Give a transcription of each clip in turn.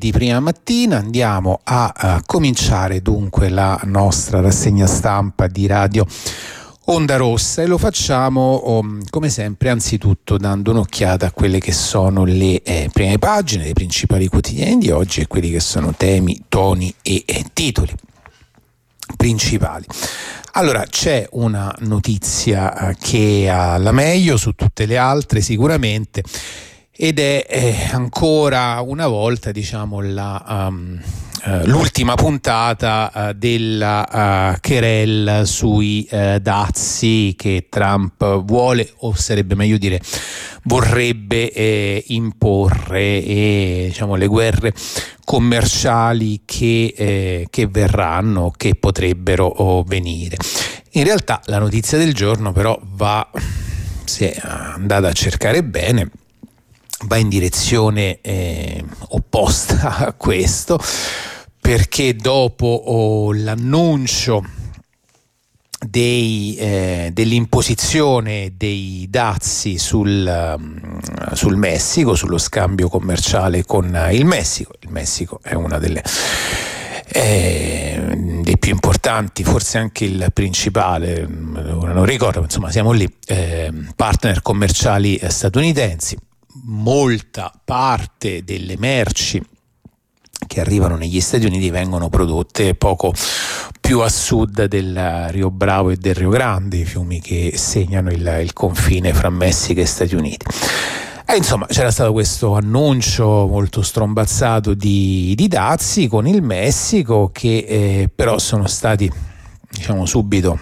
di prima mattina. Andiamo a cominciare dunque la nostra rassegna stampa di Radio Onda Rossa e lo facciamo come sempre anzitutto dando un'occhiata a quelle che sono le prime pagine dei principali quotidiani di oggi e quelli che sono temi, toni e titoli principali. Allora, c'è una notizia che ha la meglio su tutte le altre sicuramente, ed è ancora una volta, diciamo, l'ultima puntata della querela sui dazi che Trump vuole, o sarebbe meglio dire vorrebbe imporre, e diciamo le guerre commerciali che verranno, che potrebbero venire. In realtà la notizia del giorno però se andate a cercare bene, va in direzione opposta a questo, perché dopo l'annuncio dell'imposizione dei dazi sul Messico, sullo scambio commerciale con il Messico è una dei più importanti, forse anche il principale, ora non ricordo, insomma siamo lì, partner commerciali statunitensi. Molta parte delle merci che arrivano negli Stati Uniti vengono prodotte poco più a sud del Rio Bravo e del Rio Grande, i fiumi che segnano il confine fra Messico e Stati Uniti. E insomma c'era stato questo annuncio molto strombazzato di dazi con il Messico, che però sono stati, diciamo, subito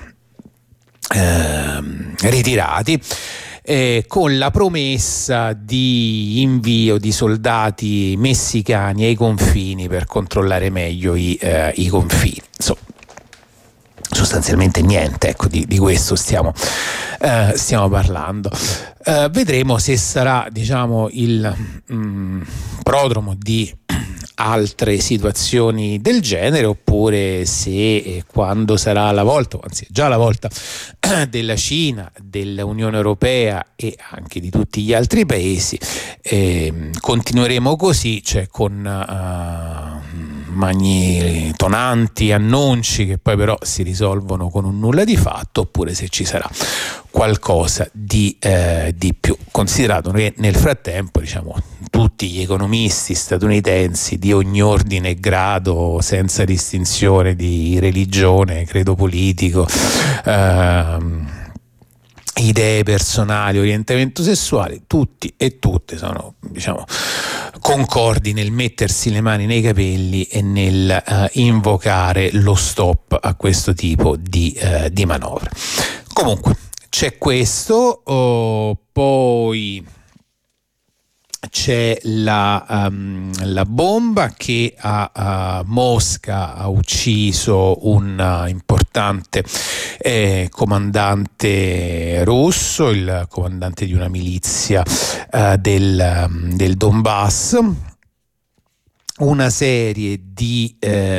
ritirati, con la promessa di invio di soldati messicani ai confini per controllare meglio i confini. Insomma, sostanzialmente niente, ecco, di questo stiamo parlando. Vedremo se sarà, diciamo, il prodromo di altre situazioni del genere, oppure se quando sarà la volta, anzi già la volta della Cina, dell'Unione Europea e anche di tutti gli altri paesi, continueremo così, cioè con magnitonanti annunci che poi però si risolvono con un nulla di fatto, oppure se ci sarà qualcosa di più, considerato che nel frattempo, diciamo, tutti gli economisti statunitensi di ogni ordine e grado, senza distinzione di religione, credo politico, idee personali, orientamento sessuale, tutti e tutte sono, diciamo, concordi nel mettersi le mani nei capelli e nel invocare lo stop a questo tipo di manovre. Comunque c'è questo, poi c'è la bomba che a Mosca ha ucciso un importante comandante russo, il comandante di una milizia del Donbass. Una serie di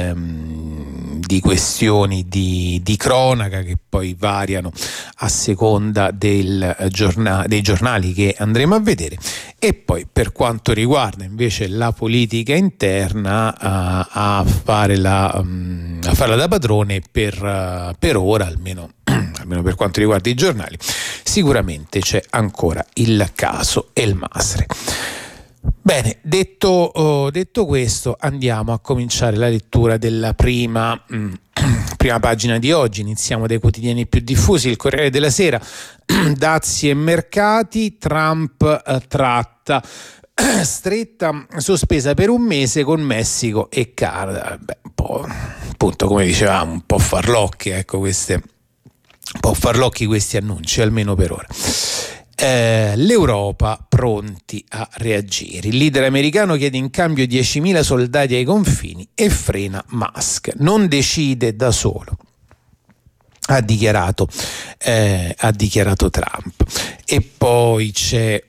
questioni di cronaca che poi variano a seconda dei giornali che andremo a vedere, e poi per quanto riguarda invece la politica interna, a farla da padrone per ora, almeno per quanto riguarda i giornali. Sicuramente c'è ancora il caso El Masri. Bene, detto questo, andiamo a cominciare la lettura della prima pagina di oggi. Iniziamo dai quotidiani più diffusi. Il Corriere della Sera: dazi e mercati, Trump tratta stretta sospesa per un mese con Messico e Canada. Un po', appunto, come dicevamo, un po' farlocchi, ecco, un po' farlocchi questi annunci, almeno per ora. L'Europa pronti a reagire. Il leader americano chiede in cambio 10.000 soldati ai confini e frena Musk. Non decide da solo, ha dichiarato Trump. E poi c'è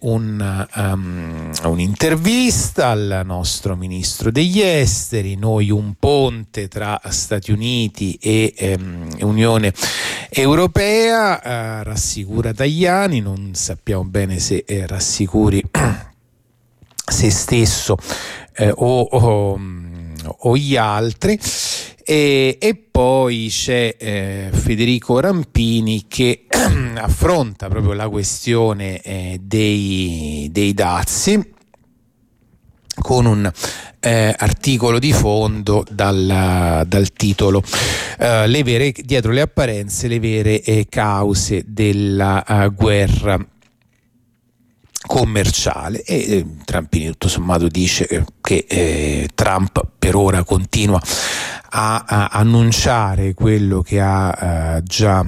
un'intervista al nostro ministro degli esteri: noi un ponte tra Stati Uniti e Unione Europea, rassicura Tajani. Non sappiamo bene se rassicuri se stesso o gli altri. E poi c'è Federico Rampini che affronta proprio la questione dei dazi con un articolo di fondo dal titolo dietro le apparenze, le vere cause della guerra commerciale. E Rampini tutto sommato dice che Trump per ora continua a annunciare quello che ha già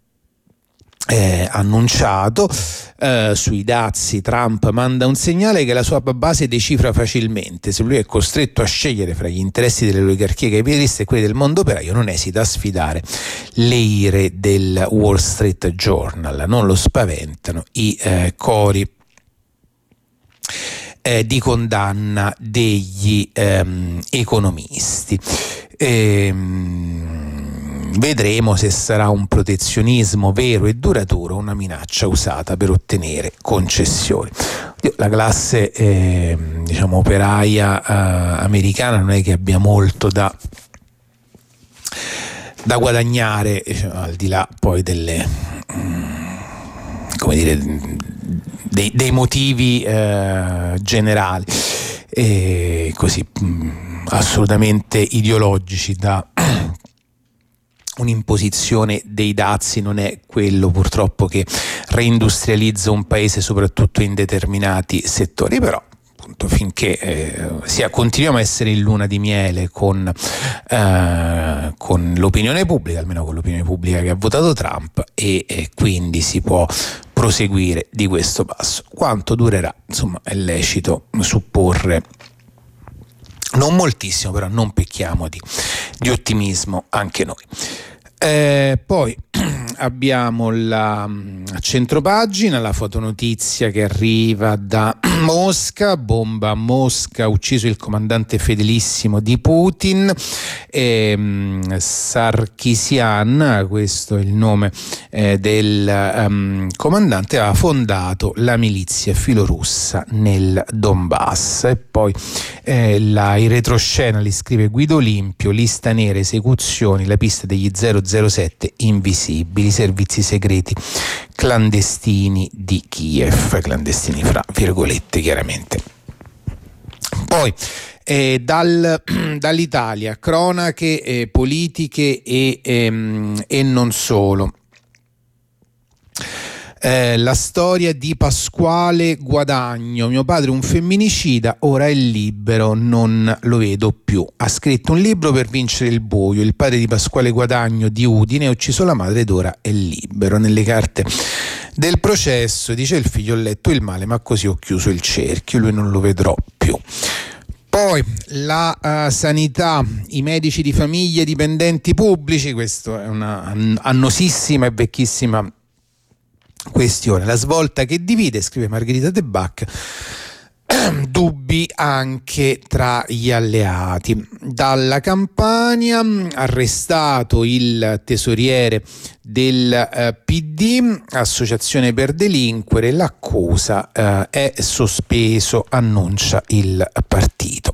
annunciato. Sui dazi Trump manda un segnale che la sua base decifra facilmente. Se lui è costretto a scegliere fra gli interessi delle oligarchie capitaliste e quelli del mondo operaio, non esita a sfidare le ire del Wall Street Journal. Non lo spaventano i cori di condanna degli economisti. Vedremo se sarà un protezionismo vero e duraturo o una minaccia usata per ottenere concessioni. La classe operaia americana non è che abbia molto da guadagnare, al di là poi dei motivi generali così assolutamente ideologici. Da un'imposizione dei dazi non è quello purtroppo che reindustrializza un paese, soprattutto in determinati settori, però appunto finché continuiamo a essere in luna di miele con l'opinione pubblica, almeno con l'opinione pubblica che ha votato Trump, e quindi si può proseguire di questo passo. Quanto durerà, insomma, è lecito supporre non moltissimo, però non pecchiamo di ottimismo anche noi. Poi abbiamo la centropagina, la fotonotizia che arriva da Mosca. Bomba a Mosca, ucciso il comandante fedelissimo di Putin. Sarkisian, questo è il nome del comandante, aveva fondato la milizia filorussa nel Donbass. E poi in retroscena li scrive Guido Olimpio: lista nera, esecuzioni, la pista degli 007 invisibili, servizi segreti clandestini di Kiev, clandestini fra virgolette chiaramente. Poi dall'Italia, cronache politiche e non solo. La storia di Pasquale Guadagno: mio padre un femminicida, ora è libero, non lo vedo più. Ha scritto un libro per vincere il buio. Il padre di Pasquale Guadagno di Udine ha ucciso la madre ed ora è libero. Nelle carte del processo dice il figlio: ho letto il male ma così ho chiuso il cerchio, lui non lo vedrò più. Poi la sanità, i medici di famiglia, i dipendenti pubblici, questa è una annosissima e vecchissima questione. La svolta che divide, scrive Margherita De Bach, dubbi anche tra gli alleati. Dalla Campania, arrestato il tesoriere del PD, associazione per delinquere, l'accusa è sospeso, annuncia il partito.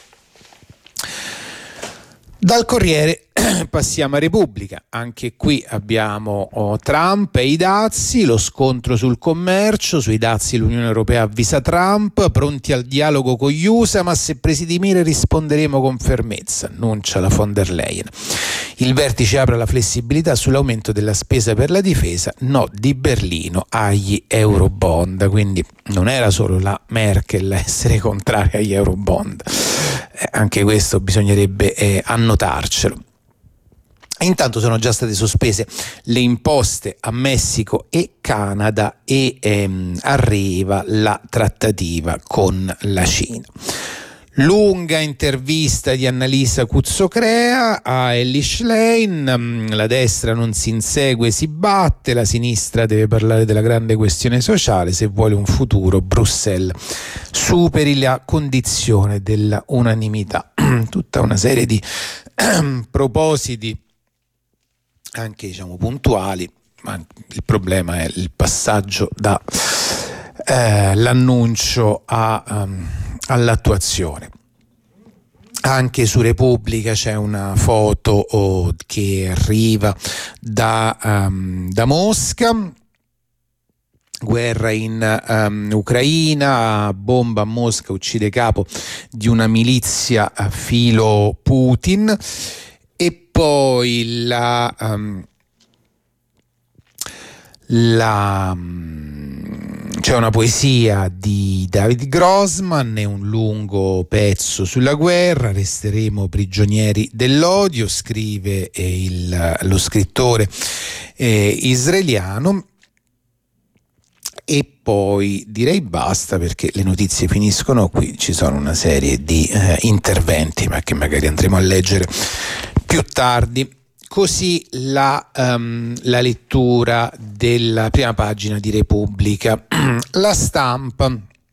Dal Corriere passiamo a Repubblica. Anche qui abbiamo Trump e i dazi, lo scontro sul commercio. Sui dazi l'Unione Europea avvisa Trump: pronti al dialogo con gli USA, ma se presi di mira risponderemo con fermezza, annuncia la von der Leyen. Il vertice apre la flessibilità sull'aumento della spesa per la difesa, no di Berlino agli Eurobond. Quindi non era solo la Merkel a essere contraria agli Eurobond, anche questo bisognerebbe annotarcelo. Intanto sono già state sospese le imposte a Messico e Canada e arriva la trattativa con la Cina. Lunga intervista di Annalisa Cuzzocrea a Elly Schlein: la destra non si insegue, si batte, la sinistra deve parlare della grande questione sociale, se vuole un futuro Bruxelles superi la condizione della unanimità. Tutta una serie di propositi anche puntuali, ma il problema è il passaggio da l'annuncio all'attuazione. Anche su Repubblica c'è una foto che arriva da Mosca. Guerra in Ucraina, bomba a Mosca uccide capo di una milizia filo Putin. E poi c'è una poesia di David Grossman e un lungo pezzo sulla guerra. Resteremo prigionieri dell'odio, scrive lo scrittore israeliano. E poi direi basta, perché le notizie finiscono qui. Ci sono una serie di interventi, ma che magari andremo a leggere più tardi. Così la lettura della prima pagina di Repubblica. La Stampa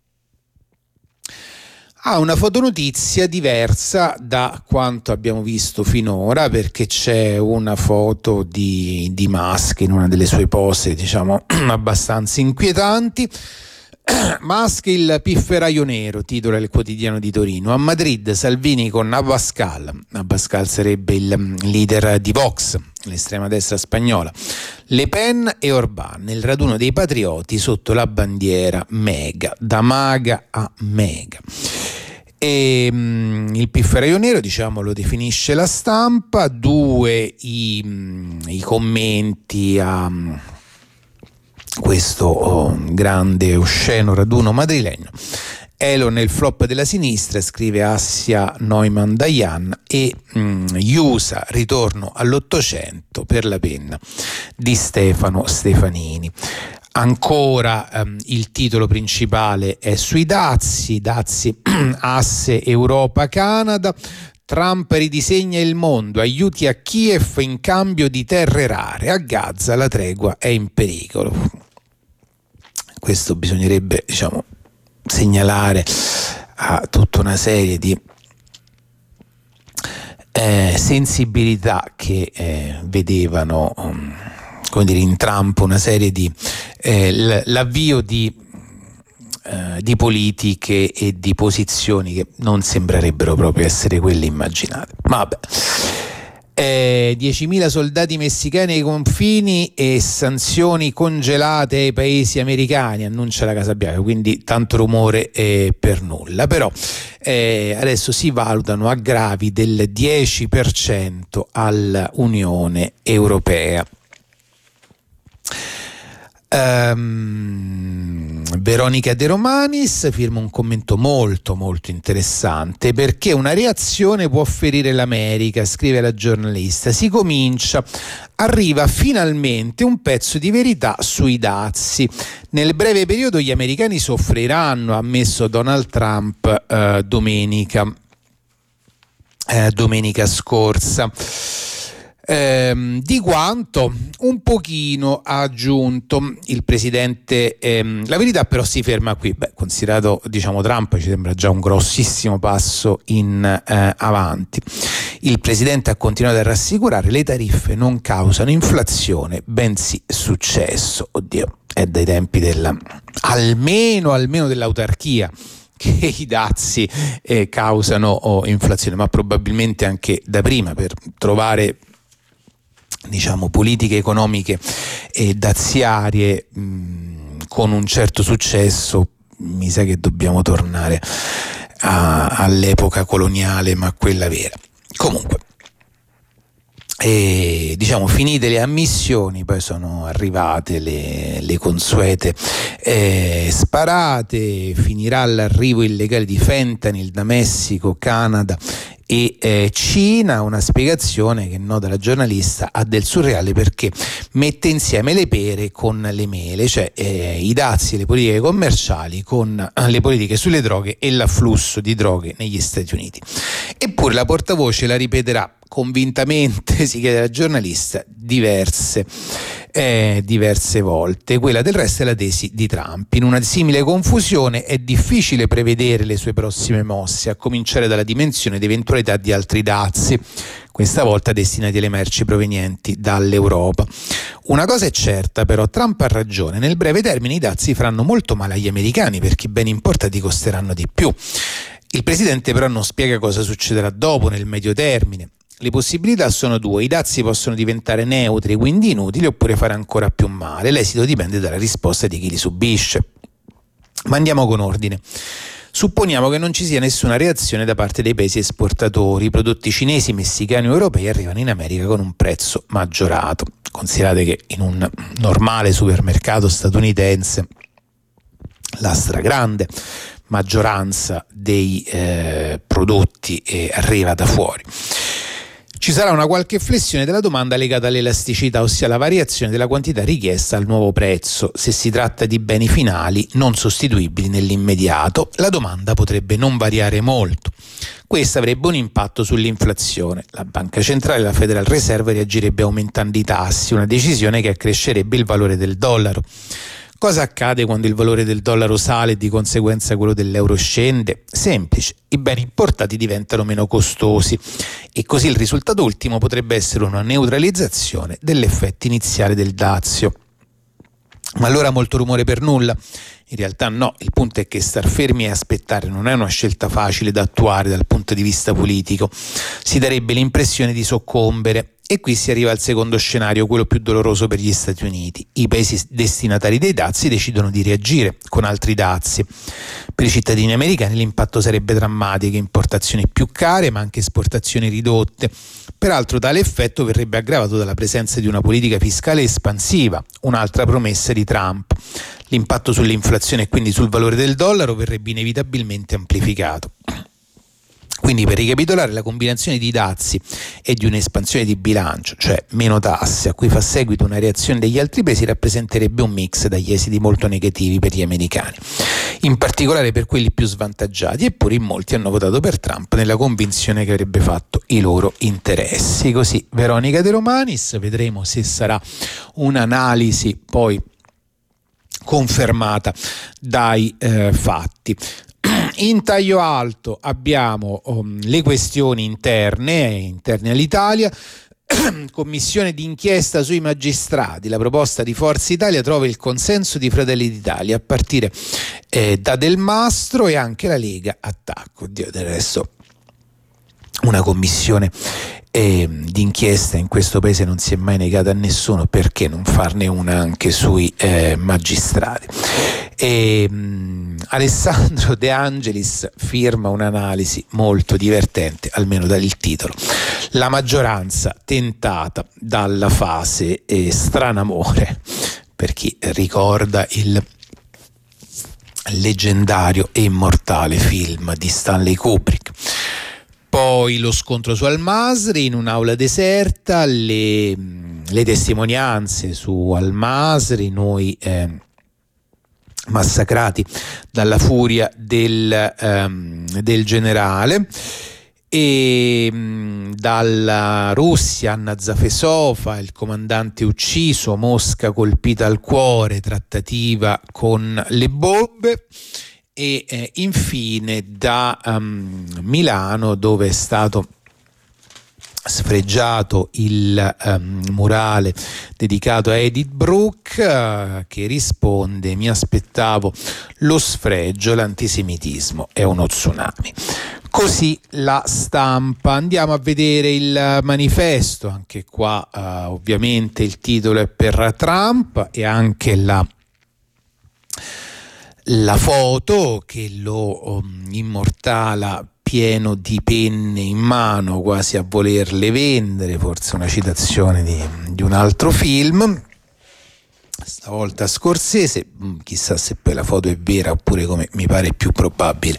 ha una fotonotizia diversa da quanto abbiamo visto finora, perché c'è una foto di Musk in una delle sue pose, diciamo, abbastanza inquietanti. Musk il pifferaio nero, titola il quotidiano di Torino. A Madrid Salvini con Abascal. Abascal sarebbe il leader di Vox, l'estrema destra spagnola. Le Pen e Orbán nel raduno dei patrioti sotto la bandiera Mega, da Maga a Mega. E il pifferaio nero, diciamo, lo definisce La Stampa. Due i commenti a questo grande osceno raduno madrilegno. Elon è il flop della sinistra, scrive Assia Neumann Dayan, e Iusa, ritorno all'Ottocento per la penna di Stefano Stefanini. Ancora il titolo principale è sui dazi asse Europa-Canada. Trump ridisegna il mondo, aiuti a Kiev in cambio di terre rare, a Gaza la tregua è in pericolo. Questo bisognerebbe, diciamo, segnalare a tutta una serie di sensibilità che vedevano come dire, in Trump una serie di l'avvio di politiche e di posizioni che non sembrerebbero proprio essere quelle immaginate. Vabbè. 10.000 soldati messicani ai confini e sanzioni congelate ai paesi americani, annuncia la Casa Bianca, quindi tanto rumore per nulla. Però adesso si valutano aggravi del 10% all'Unione Europea. Veronica De Romanis firma un commento molto molto interessante: perché una reazione può ferire l'America, scrive la giornalista. Si comincia, arriva finalmente un pezzo di verità sui dazi. Nel breve periodo gli americani soffriranno, ha ammesso Donald Trump domenica scorsa. Di quanto? Un pochino, ha aggiunto il presidente. La verità però si ferma qui. Considerato, diciamo, Trump, ci sembra già un grossissimo passo in avanti. Il presidente ha continuato a rassicurare: le tariffe non causano inflazione, bensì successo. Oddio, è dai tempi almeno dell'autarchia che i dazi causano inflazione, ma probabilmente anche da prima, per trovare, diciamo, politiche economiche e daziarie con un certo successo. Mi sa che dobbiamo tornare all'epoca coloniale, ma quella vera. Comunque, diciamo, finite le ammissioni, poi sono arrivate le consuete sparate. Finirà l'arrivo illegale di fentanyl da Messico, Canada e Cina. Una spiegazione che, nota la giornalista, ha del surreale, perché mette insieme le pere con le mele, cioè i dazi e le politiche commerciali con le politiche sulle droghe e l'afflusso di droghe negli Stati Uniti. Eppure la portavoce la ripeterà convintamente, si chiede la giornalista, diverse volte. Quella del resto è la tesi di Trump. In una simile confusione è difficile prevedere le sue prossime mosse, a cominciare dalla dimensione ed eventualità di altri dazi, questa volta destinati alle merci provenienti dall'Europa. Una cosa è certa però: Trump ha ragione, nel breve termine i dazi faranno molto male agli americani, perché i beni importati costeranno di più. Il presidente però non spiega cosa succederà dopo, nel medio termine. Le possibilità sono due: i dazi possono diventare neutri, quindi inutili, oppure fare ancora più male. L'esito dipende dalla risposta di chi li subisce. Ma andiamo con ordine. Supponiamo che non ci sia nessuna reazione da parte dei paesi esportatori. I prodotti cinesi, messicani o europei arrivano in America con un prezzo maggiorato. Considerate che in un normale supermercato statunitense la stragrande maggioranza dei prodotti arriva da fuori. Ci sarà una qualche flessione della domanda legata all'elasticità, ossia la variazione della quantità richiesta al nuovo prezzo. Se si tratta di beni finali non sostituibili nell'immediato, la domanda potrebbe non variare molto. Questo avrebbe un impatto sull'inflazione. La Banca Centrale, la Federal Reserve, reagirebbe aumentando i tassi, una decisione che accrescerebbe il valore del dollaro. Cosa accade quando il valore del dollaro sale e di conseguenza quello dell'euro scende? Semplice: i beni importati diventano meno costosi e così il risultato ultimo potrebbe essere una neutralizzazione dell'effetto iniziale del dazio. Ma allora molto rumore per nulla? In realtà no, il punto è che star fermi e aspettare non è una scelta facile da attuare dal punto di vista politico. Si darebbe l'impressione di soccombere. E qui si arriva al secondo scenario, quello più doloroso per gli Stati Uniti. I paesi destinatari dei dazi decidono di reagire con altri dazi. Per i cittadini americani l'impatto sarebbe drammatico: importazioni più care ma anche esportazioni ridotte. Peraltro tale effetto verrebbe aggravato dalla presenza di una politica fiscale espansiva, un'altra promessa di Trump. L'impatto sull'inflazione e quindi sul valore del dollaro verrebbe inevitabilmente amplificato. Quindi, per ricapitolare, la combinazione di dazi e di un'espansione di bilancio, cioè meno tasse, a cui fa seguito una reazione degli altri paesi, rappresenterebbe un mix dagli esiti molto negativi per gli americani, in particolare per quelli più svantaggiati, eppure in molti hanno votato per Trump nella convinzione che avrebbe fatto i loro interessi. Così Veronica De Romanis, vedremo se sarà un'analisi poi confermata dai fatti. In taglio alto abbiamo le questioni interne all'Italia. Commissione d'inchiesta sui magistrati. La proposta di Forza Italia trova il consenso di Fratelli d'Italia a partire da Del Mastro, e anche la Lega attacca. Oddio, del resto una commissione d'inchiesta in questo paese non si è mai negata a nessuno, perché non farne una anche sui magistrati? Alessandro De Angelis firma un'analisi molto divertente, almeno dal titolo: la maggioranza tentata dalla fase stranamore, per chi ricorda il leggendario e immortale film di Stanley Kubrick. Poi lo scontro su Al-Masri in un'aula deserta, le testimonianze su Al-Masri, noi massacrati dalla furia del generale, e dalla Russia Anna Zafesova, il comandante ucciso, Mosca colpita al cuore, trattativa con le bombe. E infine da Milano, dove è stato sfregiato il murale dedicato a Edith Brooke, che risponde: mi aspettavo lo sfregio, l'antisemitismo è uno tsunami. Così La Stampa. Andiamo a vedere il manifesto. Anche qua ovviamente il titolo è per Trump, e anche la foto che lo immortala pieno di penne in mano, quasi a volerle vendere, forse una citazione di un altro film, stavolta Scorsese. Chissà se poi la foto è vera oppure, come mi pare più probabile,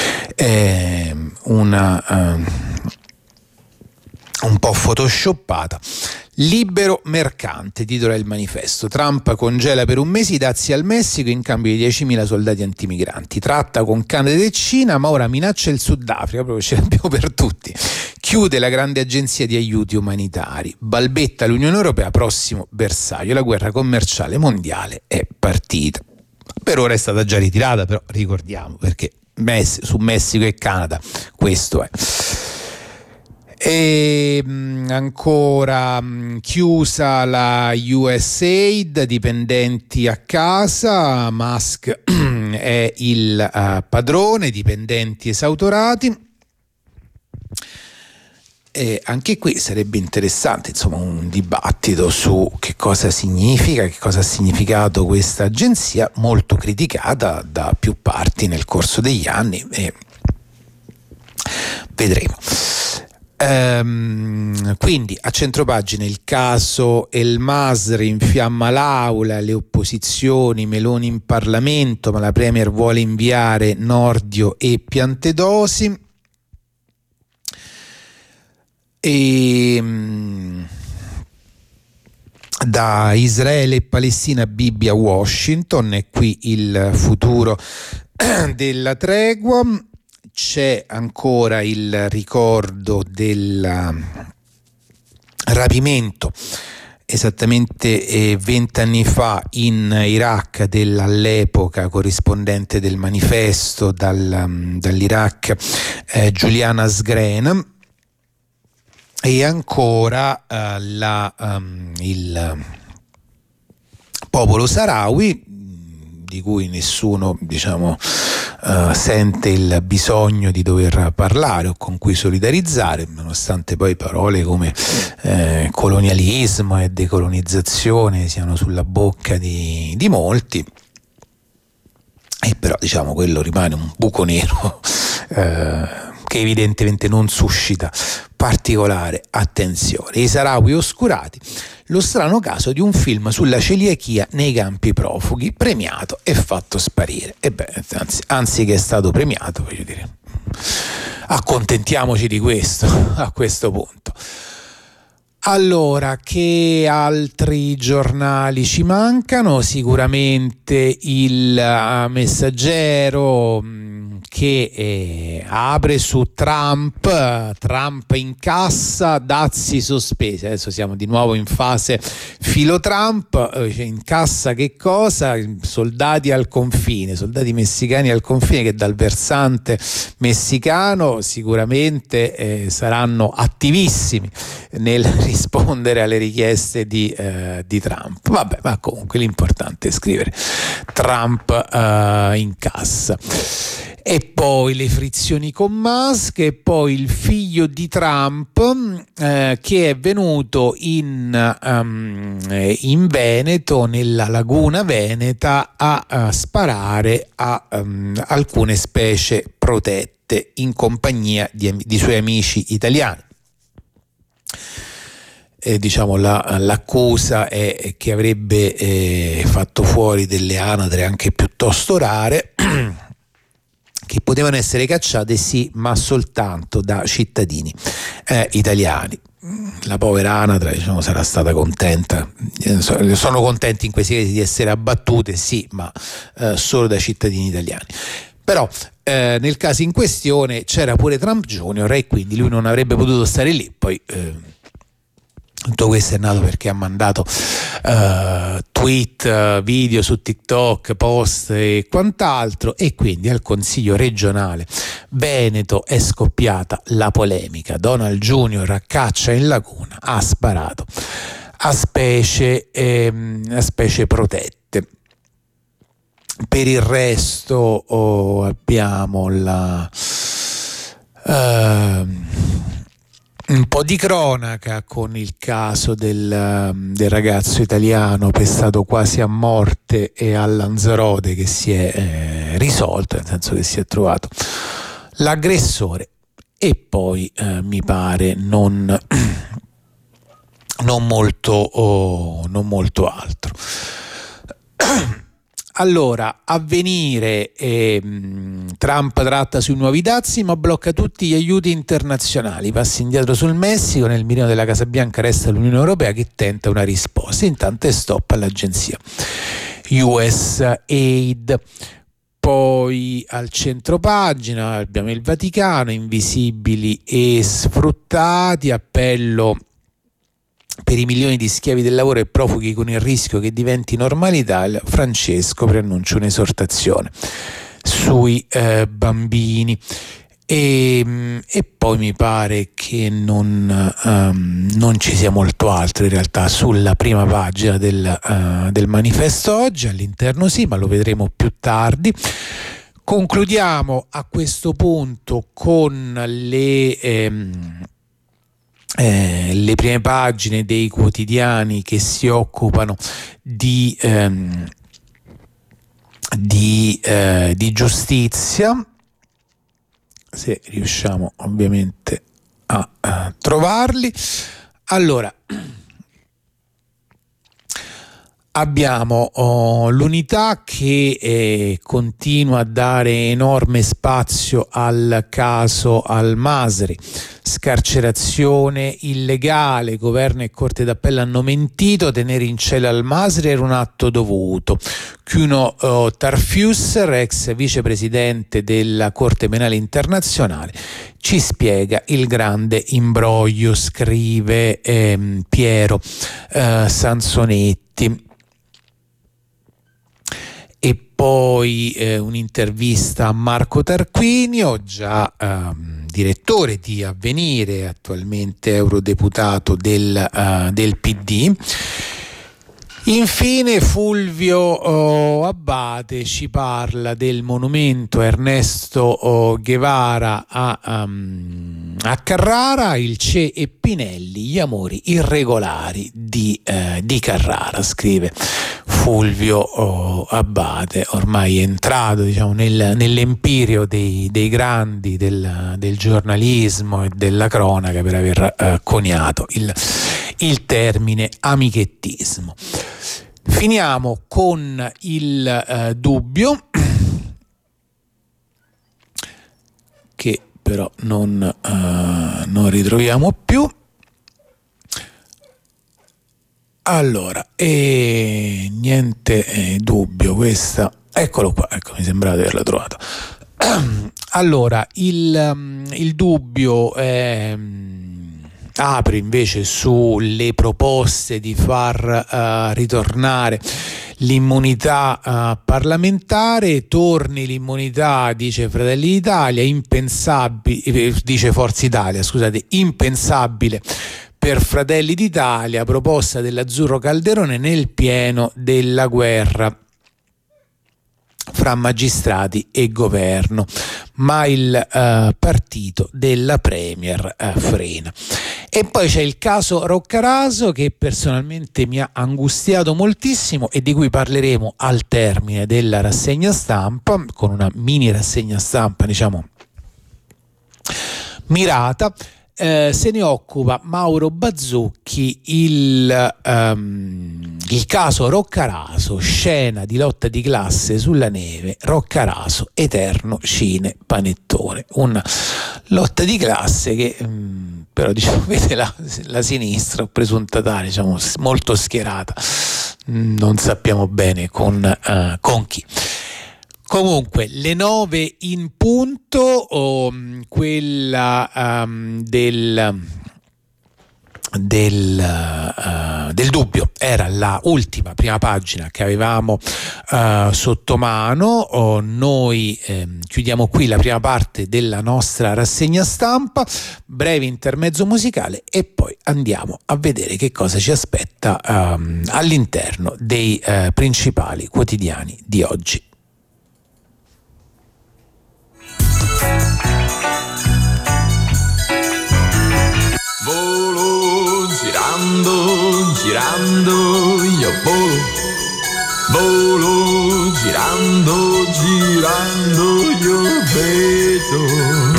un po' photoshoppata. Libero mercante, titola il manifesto. Trump congela per un mese i dazi al Messico in cambio di 10.000 soldati antimigranti. Tratta con Canada e Cina, ma ora minaccia il Sudafrica, proprio ce l'abbiamo per tutti. Chiude la grande agenzia di aiuti umanitari. Balbetta l'Unione Europea, prossimo bersaglio. La guerra commerciale mondiale è partita. Per ora è stata già ritirata, però ricordiamo, perché su Messico e Canada questo è. E ancora chiusa la USAID, dipendenti a casa, Musk è il padrone, dipendenti esautorati. E anche qui sarebbe interessante, insomma, un dibattito su che cosa significa, che cosa ha significato questa agenzia, molto criticata da più parti nel corso degli anni, e vedremo. Quindi a centropagina il caso El Masri infiamma l'aula, le opposizioni, Meloni in Parlamento, ma la Premier vuole inviare Nordio e Piantedosi. E da Israele e Palestina Bibi a Washington, è qui il futuro della tregua. C'è ancora il ricordo del rapimento esattamente 20 anni fa in Iraq dell'all'epoca corrispondente del Manifesto dall'Iraq, Giuliana Sgrena. E ancora il popolo Sahrawi, di cui nessuno, sente il bisogno di dover parlare o con cui solidarizzare, nonostante poi parole come colonialismo e decolonizzazione siano sulla bocca di molti. E però quello rimane un buco nero che evidentemente non suscita particolare attenzione. I Sahrawi oscurati, lo strano caso di un film sulla celiachia nei campi profughi, premiato e fatto sparire. Anzi che è stato premiato, voglio dire, accontentiamoci di questo a questo punto. Allora, che altri giornali ci mancano? Sicuramente il Messaggero, che apre su Trump in cassa, dazi sospesi. Adesso siamo di nuovo in fase filo Trump, in cassa che cosa? Soldati al confine, soldati messicani al confine, che dal versante messicano sicuramente saranno attivissimi nel rispondere alle richieste di Trump. Vabbè, ma comunque l'importante è scrivere Trump in cassa. E poi le frizioni con Musk, e poi il figlio di Trump che è venuto in Veneto, nella laguna veneta, a sparare a alcune specie protette in compagnia di suoi amici italiani. L'accusa è che avrebbe fatto fuori delle anatre anche piuttosto rare che potevano essere cacciate, sì, ma soltanto da cittadini italiani. La povera anatra, sarà stata contenta, sono contenti in questi casi di essere abbattute, sì, ma solo da cittadini italiani. Però nel caso in questione c'era pure Trump Jr. e quindi lui non avrebbe potuto stare lì. Poi tutto questo è nato perché ha mandato tweet, video su TikTok, post e quant'altro, e quindi al Consiglio regionale veneto è scoppiata la polemica. Donald Jr. a caccia in laguna ha sparato a specie protette. Per il resto abbiamo un po' di cronaca con il caso del ragazzo italiano pestato quasi a morte e a Lanzarote, che si è risolto, nel senso che si è trovato l'aggressore, e poi mi pare non molto altro. Allora, Avvenire, Trump tratta sui nuovi dazi ma blocca tutti gli aiuti internazionali, passi indietro sul Messico, nel mirino della Casa Bianca resta l'Unione Europea che tenta una risposta, intanto è stop all'agenzia USAID. Poi al centropagina abbiamo il Vaticano, invisibili e sfruttati, appello per i milioni di schiavi del lavoro e profughi con il rischio che diventi normalità. Francesco preannuncia un'esortazione sui bambini. e poi mi pare che non ci sia molto altro in realtà sulla prima pagina del manifesto oggi. All'interno sì, ma lo vedremo più tardi. Concludiamo a questo punto con le prime pagine dei quotidiani che si occupano di giustizia, se riusciamo ovviamente a trovarli. Allora, abbiamo l'Unità che continua a dare enorme spazio al caso Al-Masri, scarcerazione illegale, governo e corte d'appello hanno mentito, tenere in cielo Al-Masri era un atto dovuto. Kuno Tarfusser, ex vicepresidente della Corte Penale Internazionale, ci spiega il grande imbroglio, scrive Piero Sansonetti. E poi un'intervista a Marco Tarquinio, già direttore di Avvenire, attualmente eurodeputato del PD. Infine Fulvio Abbate ci parla del monumento a Ernesto Guevara a Carrara, il Che e Pinelli, gli amori irregolari di Carrara, scrive Fulvio Abbate, ormai è entrato, diciamo, nell'empirio dei grandi del giornalismo e della cronaca per aver coniato il termine amichettismo. Finiamo con il dubbio, che però non ritroviamo più. Allora, niente dubbio, questa, eccolo qua, ecco, mi sembrava di averla trovato. Allora, il dubbio apre invece sulle proposte di far ritornare l'immunità parlamentare. Torni l'immunità, dice Fratelli d'Italia, impensabile, dice Forza Italia, scusate, impensabile per Fratelli d'Italia, proposta dell'Azzurro Calderone nel pieno della guerra fra magistrati e governo, ma il partito della Premier frena. E poi c'è il caso Roccaraso, che personalmente mi ha angustiato moltissimo e di cui parleremo al termine della rassegna stampa, con una mini rassegna stampa, diciamo, mirata. Se ne occupa Mauro Bazzucchi. Il caso Roccaraso, scena di lotta di classe sulla neve, Roccaraso, eterno cine panettone. Una lotta di classe che però, diciamo, vede la sinistra presunta, diciamo, molto schierata, non sappiamo bene con chi. Comunque, le 9 in punto, quella del dubbio era la ultima prima pagina che avevamo sotto mano. Noi chiudiamo qui la prima parte della nostra rassegna stampa, breve intermezzo musicale e poi andiamo a vedere che cosa ci aspetta all'interno dei principali quotidiani di oggi. Volo girando, girando, io volo girando, girando, io vedo.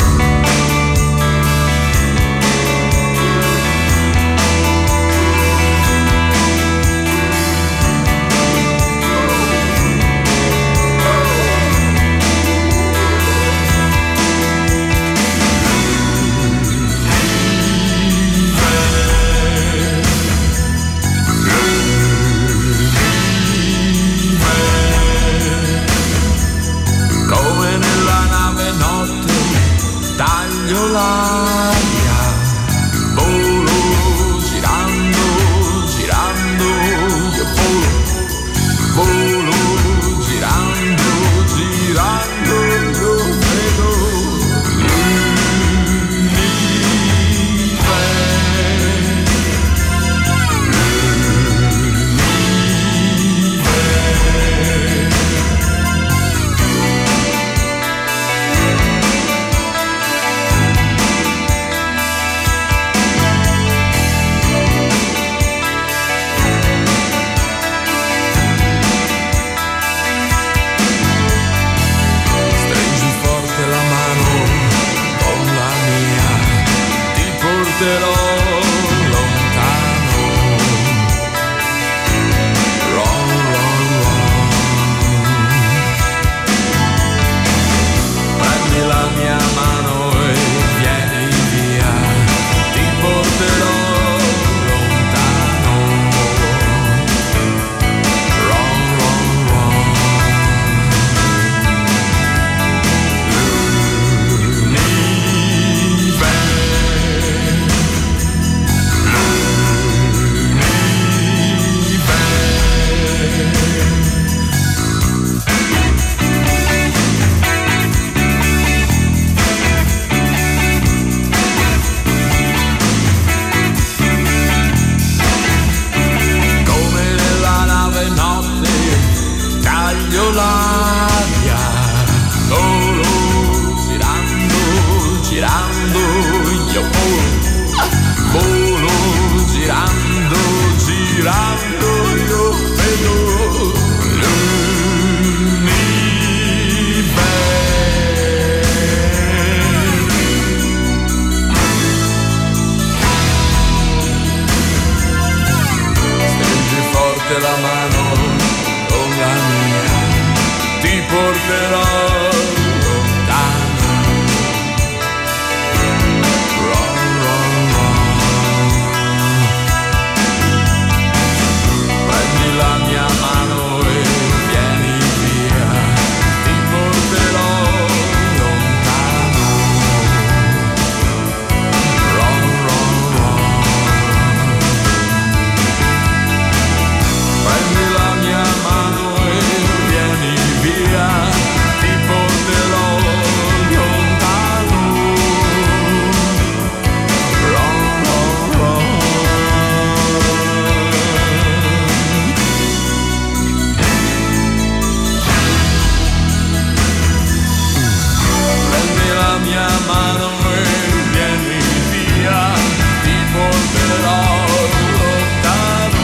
porterò lontano. Ron, ron, ron. Prendi la mia mano e vieni via, ti porterò lontano. Ron, ron, ron. Come nella nave notte taglio l'aria, solo girando, girando io volo, girando, girando io vedo stringi forte la mano con la mia, ti porterò lontano. Ron, ron, ron. Prendi la mia mano e vieni via, ti porterò lontano. Ron, ron, ron. Prendi la mia mano e vieni via, ti porterò lontano. Ron, ron, ron. Prendi la mia mano e vieni via, ti porterò lontano.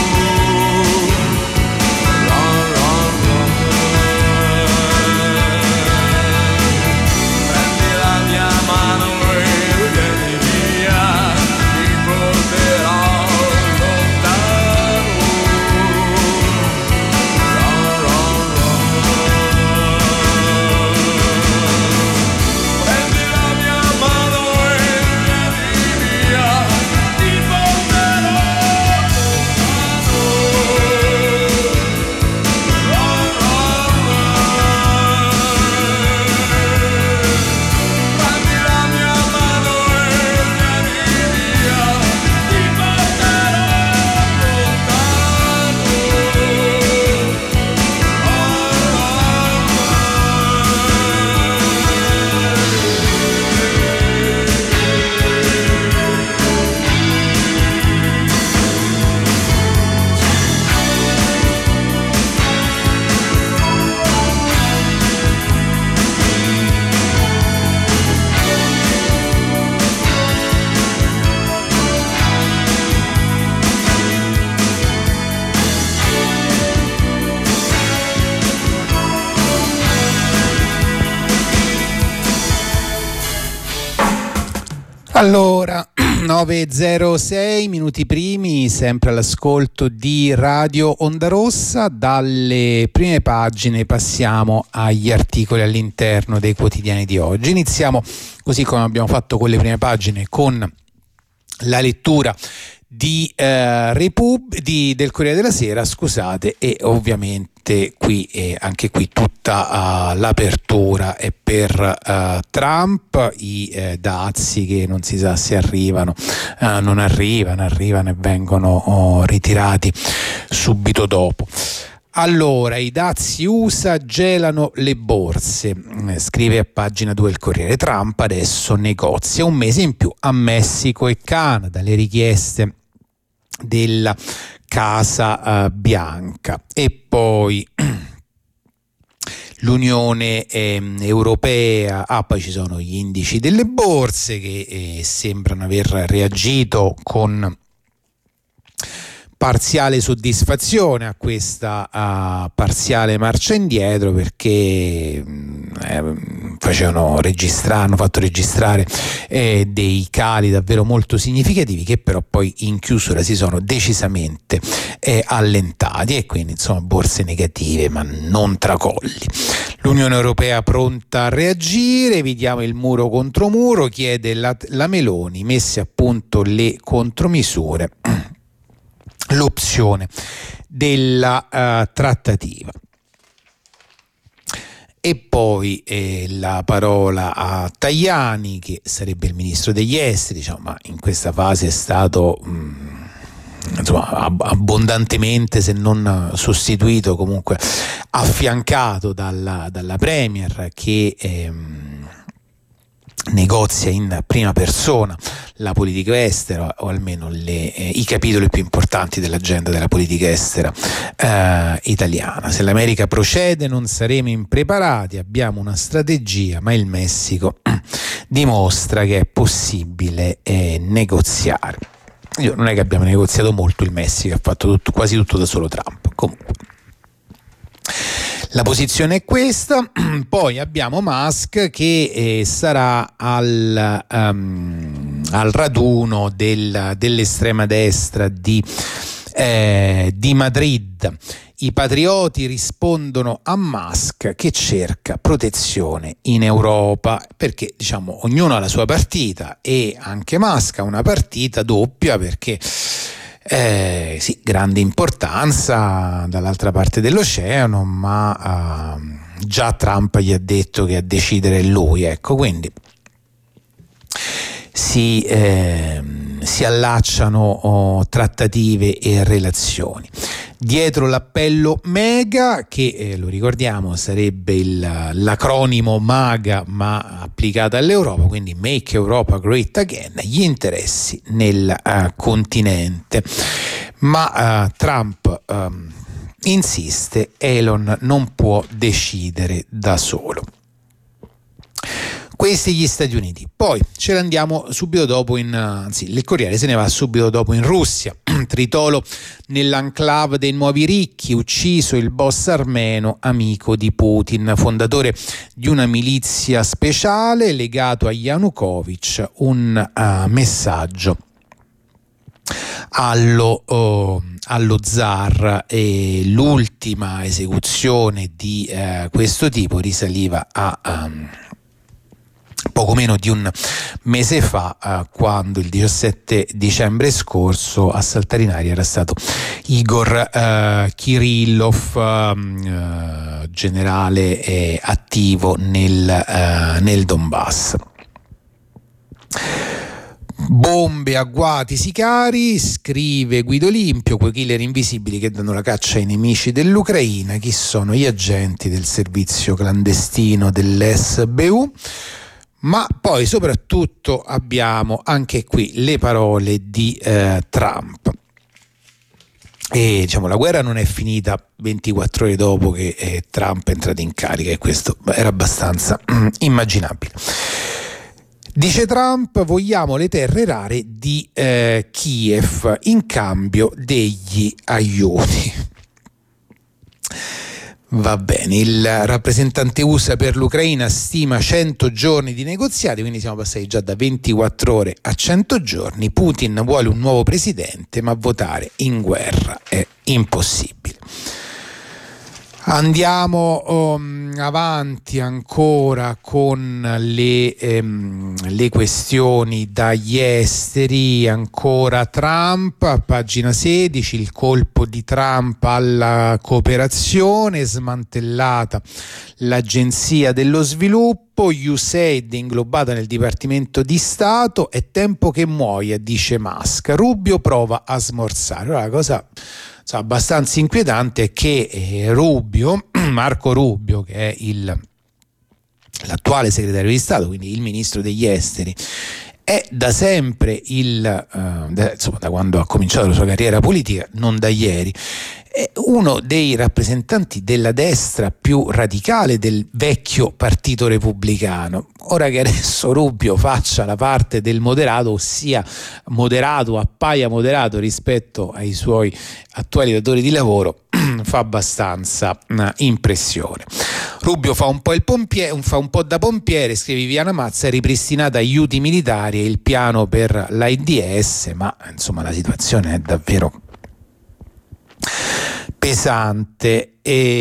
Ron, ron, ron. Prendi la mia mano e vieni via, ti porterò lontano. Ron, ron, ron. Prendi la mia mano e vieni via, ti porterò lontano. Ron, ron, ron. Prendi la mia mano e vieni via, ti porterò Allora, 9:06 minuti primi, sempre all'ascolto di Radio Onda Rossa. Dalle prime pagine passiamo agli articoli all'interno dei quotidiani di oggi. Iniziamo, così come abbiamo fatto con le prime pagine, con la lettura del Corriere della Sera, scusate, e ovviamente qui anche qui tutta l'apertura è per Trump, i dazi che non si sa se arrivano, non arrivano e vengono ritirati subito dopo. Allora, i dazi USA gelano le borse, scrive a pagina 2 il Corriere. Trump adesso negozia un mese in più a Messico e Canada, le richieste della Casa Bianca. E poi l'Unione Europea, poi ci sono gli indici delle borse che sembrano aver reagito con parziale soddisfazione a questa parziale marcia indietro, perché hanno fatto registrare dei cali davvero molto significativi, che però poi in chiusura si sono decisamente allentati, e quindi insomma borse negative ma non tracolli. L'Unione Europea pronta a reagire, evitiamo il muro contro muro, chiede la Meloni, messe a punto le contromisure, l'opzione della trattativa. E poi la parola a Tajani, che sarebbe il ministro degli esteri, ma in questa fase è stato abbondantemente, se non sostituito, comunque affiancato dalla Premier, che negozia in prima persona la politica estera, o almeno i capitoli più importanti dell'agenda della politica estera italiana. Se l'America procede non saremo impreparati, abbiamo una strategia, ma il Messico dimostra che è possibile negoziare. Non è che abbiamo negoziato molto, il Messico ha fatto quasi tutto da solo Trump. Comunque la posizione è questa. Poi abbiamo Musk che sarà al raduno dell'estrema destra di Madrid. I patrioti rispondono a Musk che cerca protezione in Europa, perché ognuno ha la sua partita, e anche Musk ha una partita doppia, perché sì, grande importanza dall'altra parte dell'oceano, ma già Trump gli ha detto che a decidere è lui, quindi si allacciano trattative e relazioni. Dietro l'appello MEGA, che lo ricordiamo sarebbe l'acronimo MAGA ma applicata all'Europa, quindi Make Europa Great Again, gli interessi nel continente. Ma Trump insiste, Elon non può decidere da solo. Questi gli Stati Uniti. Poi ce ne andiamo subito dopo il Corriere se ne va subito dopo in Russia. Tritolo nell'enclave dei nuovi ricchi, ucciso il boss armeno amico di Putin, fondatore di una milizia speciale legato a Yanukovych, un messaggio allo zar. E l'ultima esecuzione di questo tipo risaliva a poco meno di un mese fa, quando il 17 dicembre scorso a saltare in aria era stato Igor Kirillov, generale attivo nel Donbass. Bombe, agguati, sicari, scrive Guido Limpio, quei killer invisibili che danno la caccia ai nemici dell'Ucraina. Chi sono gli agenti del servizio clandestino dell'SBU? Ma poi soprattutto abbiamo anche qui le parole di Trump. E la guerra non è finita 24 ore dopo che Trump è entrato in carica, e questo era abbastanza immaginabile. Dice Trump: vogliamo le terre rare di Kiev in cambio degli aiuti. Va bene, il rappresentante USA per l'Ucraina stima 100 giorni di negoziati, quindi siamo passati già da 24 ore a 100 giorni. Putin vuole un nuovo presidente, ma votare in guerra è impossibile. Andiamo avanti ancora con le questioni dagli esteri. Ancora Trump, a pagina 16, il colpo di Trump alla cooperazione, smantellata l'agenzia dello sviluppo, USAID inglobata nel Dipartimento di Stato, è tempo che muoia, dice Musk. Rubio prova a smorzare. Allora, la cosa abbastanza inquietante è che Marco Rubio, che è l'attuale segretario di Stato, quindi il ministro degli esteri, è da sempre da quando ha cominciato la sua carriera politica, non da ieri, è uno dei rappresentanti della destra più radicale del vecchio partito repubblicano. Ora che adesso Rubio faccia la parte del moderato, ossia appaia moderato rispetto ai suoi attuali datori di lavoro, fa abbastanza impressione. Rubio fa un po' da pompiere, scrive Viviana Mazza, ripristinata aiuti militari e il piano per l'AIDS, ma insomma la situazione è davvero pesante.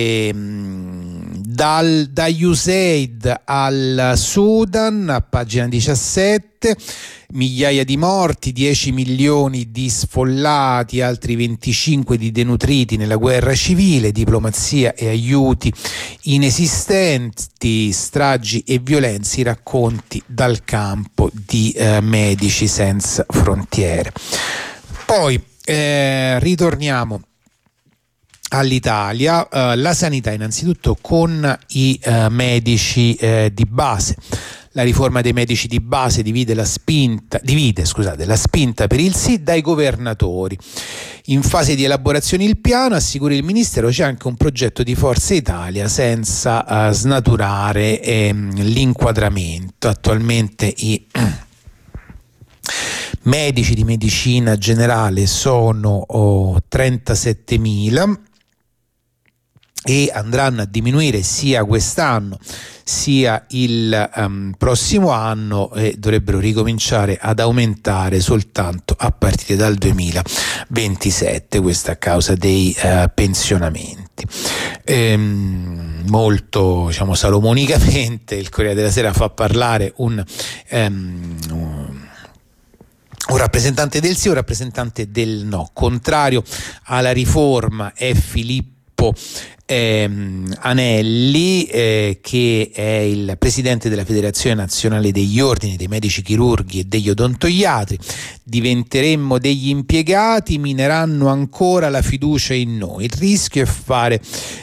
Da USAID al Sudan, a pagina 17, migliaia di morti, 10 milioni di sfollati, altri 25 di denutriti nella guerra civile, diplomazia e aiuti inesistenti, stragi e violenze, racconti dal campo di Medici Senza Frontiere. Poi ritorniamo all'Italia, la sanità innanzitutto con i medici di base. La riforma dei medici di base divide la spinta per il sì dai governatori. In fase di elaborazione il piano, assicura il Ministero, c'è anche un progetto di Forza Italia senza snaturare l'inquadramento. Attualmente i medici di medicina generale sono 37.000 e andranno a diminuire sia quest'anno sia il prossimo anno, e dovrebbero ricominciare ad aumentare soltanto a partire dal 2027, questo a causa dei pensionamenti. Molto, diciamo, salomonicamente il Corriere della Sera fa parlare un rappresentante del sì, un rappresentante del no. Contrario alla riforma è Filippo Anelli, che è il presidente della Federazione Nazionale degli Ordini dei Medici Chirurghi e degli Odontoiatri. Diventeremmo degli impiegati, mineranno ancora la fiducia in noi. Il rischio è fare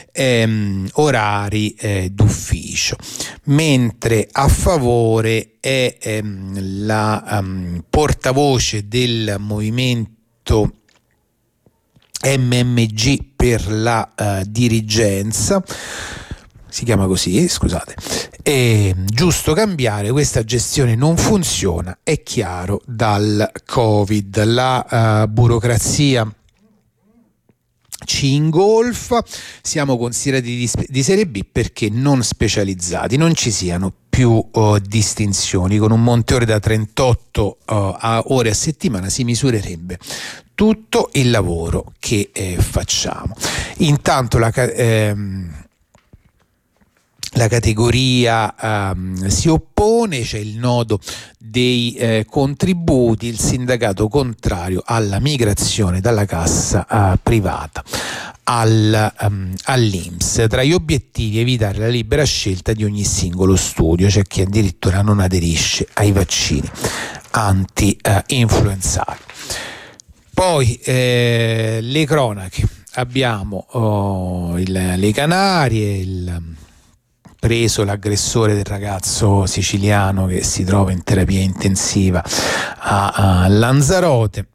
orari d'ufficio, mentre a favore è la portavoce del movimento MMG per la dirigenza, si chiama così, scusate. È giusto cambiare, questa gestione non funziona, è chiaro dal Covid. La burocrazia ci ingolfa, siamo considerati di serie B perché non specializzati, non ci siano più distinzioni. Con un monte ore da 38 ore a settimana si misurerebbe tutto il lavoro che facciamo. Intanto la categoria si oppone, c'è il nodo dei contributi, il sindacato contrario alla migrazione dalla cassa privata all'INPS. Tra gli obiettivi evitare la libera scelta di ogni singolo studio, c'è chi addirittura non aderisce ai vaccini anti-influenzali. Poi le cronache, abbiamo le Canarie, preso l'aggressore del ragazzo siciliano che si trova in terapia intensiva a Lanzarote.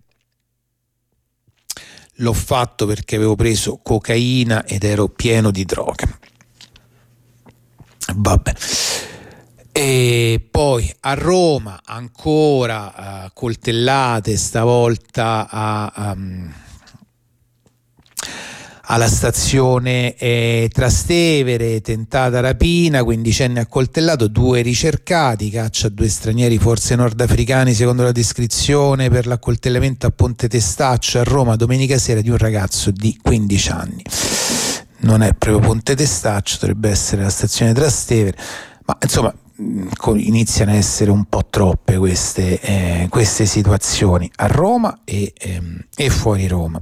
L'ho fatto perché avevo preso cocaina ed ero pieno di droga. Vabbè. E poi a Roma ancora coltellate, stavolta alla stazione Trastevere, tentata rapina, 15enne accoltellato, 2 ricercati, caccia a 2 stranieri forse nordafricani secondo la descrizione per l'accoltellamento a Ponte Testaccio a Roma domenica sera di un ragazzo di 15 anni. Non è proprio Ponte Testaccio, dovrebbe essere la stazione Trastevere, ma insomma iniziano a essere un po' troppe queste situazioni a Roma e fuori Roma.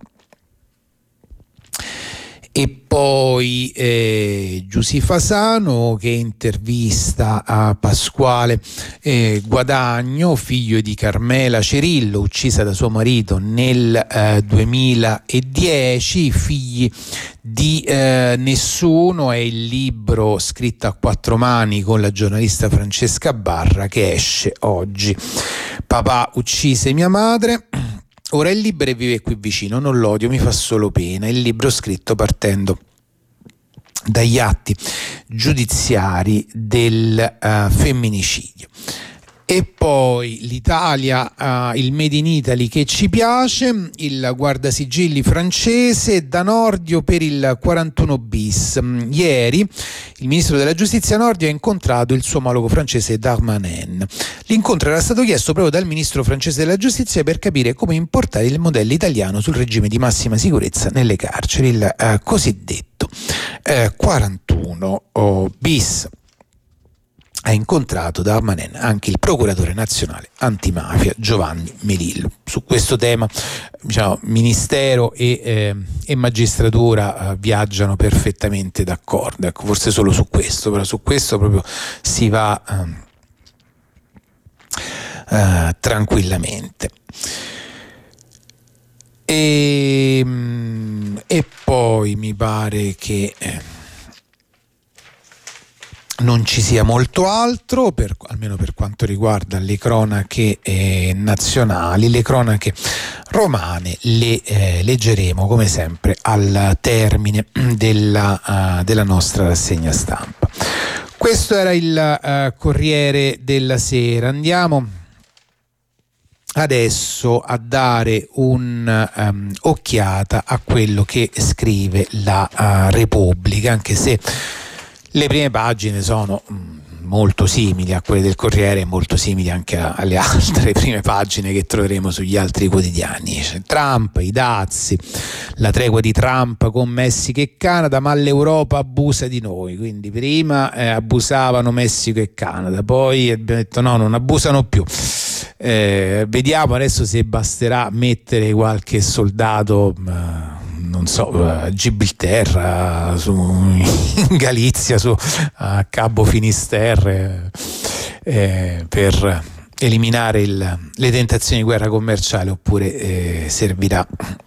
E poi Giusy Fasano che intervista a Pasquale Guadagno, figlio di Carmela Cerillo, uccisa da suo marito nel 2010. Figli di nessuno è il libro scritto a 4 mani con la giornalista Francesca Barra che esce oggi. Papà uccise mia madre. Ora è libero e vive qui vicino, non l'odio, mi fa solo pena. Il libro scritto partendo dagli atti giudiziari del femminicidio. E poi l'Italia, il Made in Italy che ci piace, il guardasigilli francese da Nordio per il 41 bis. Ieri il ministro della giustizia Nordio ha incontrato il suo omologo francese Darmanin. L'incontro era stato chiesto proprio dal ministro francese della giustizia per capire come importare il modello italiano sul regime di massima sicurezza nelle carceri, il cosiddetto 41 bis. Ha incontrato Darmanin anche il procuratore nazionale antimafia Giovanni Melillo. Su questo tema, diciamo, ministero e magistratura viaggiano perfettamente d'accordo. Ecco, forse solo su questo, però su questo proprio si va tranquillamente. E poi mi pare che non ci sia molto altro, almeno per quanto riguarda le cronache nazionali. Le cronache romane le leggeremo come sempre al termine della nostra rassegna stampa. Questo era il Corriere della Sera. Andiamo adesso a dare un'occhiata a quello che scrive la Repubblica, anche se le prime pagine sono molto simili a quelle del Corriere e molto simili anche alle altre prime pagine che troveremo sugli altri quotidiani. C'è Trump, i dazi, la tregua di Trump con Messico e Canada, ma l'Europa abusa di noi. Quindi prima abusavano Messico e Canada, poi abbiamo detto no, non abusano più. Vediamo adesso se basterà mettere qualche soldato non so, a Gibilterra, in Galizia, a Cabo Finisterre, per eliminare le tentazioni di guerra commerciale, oppure servirà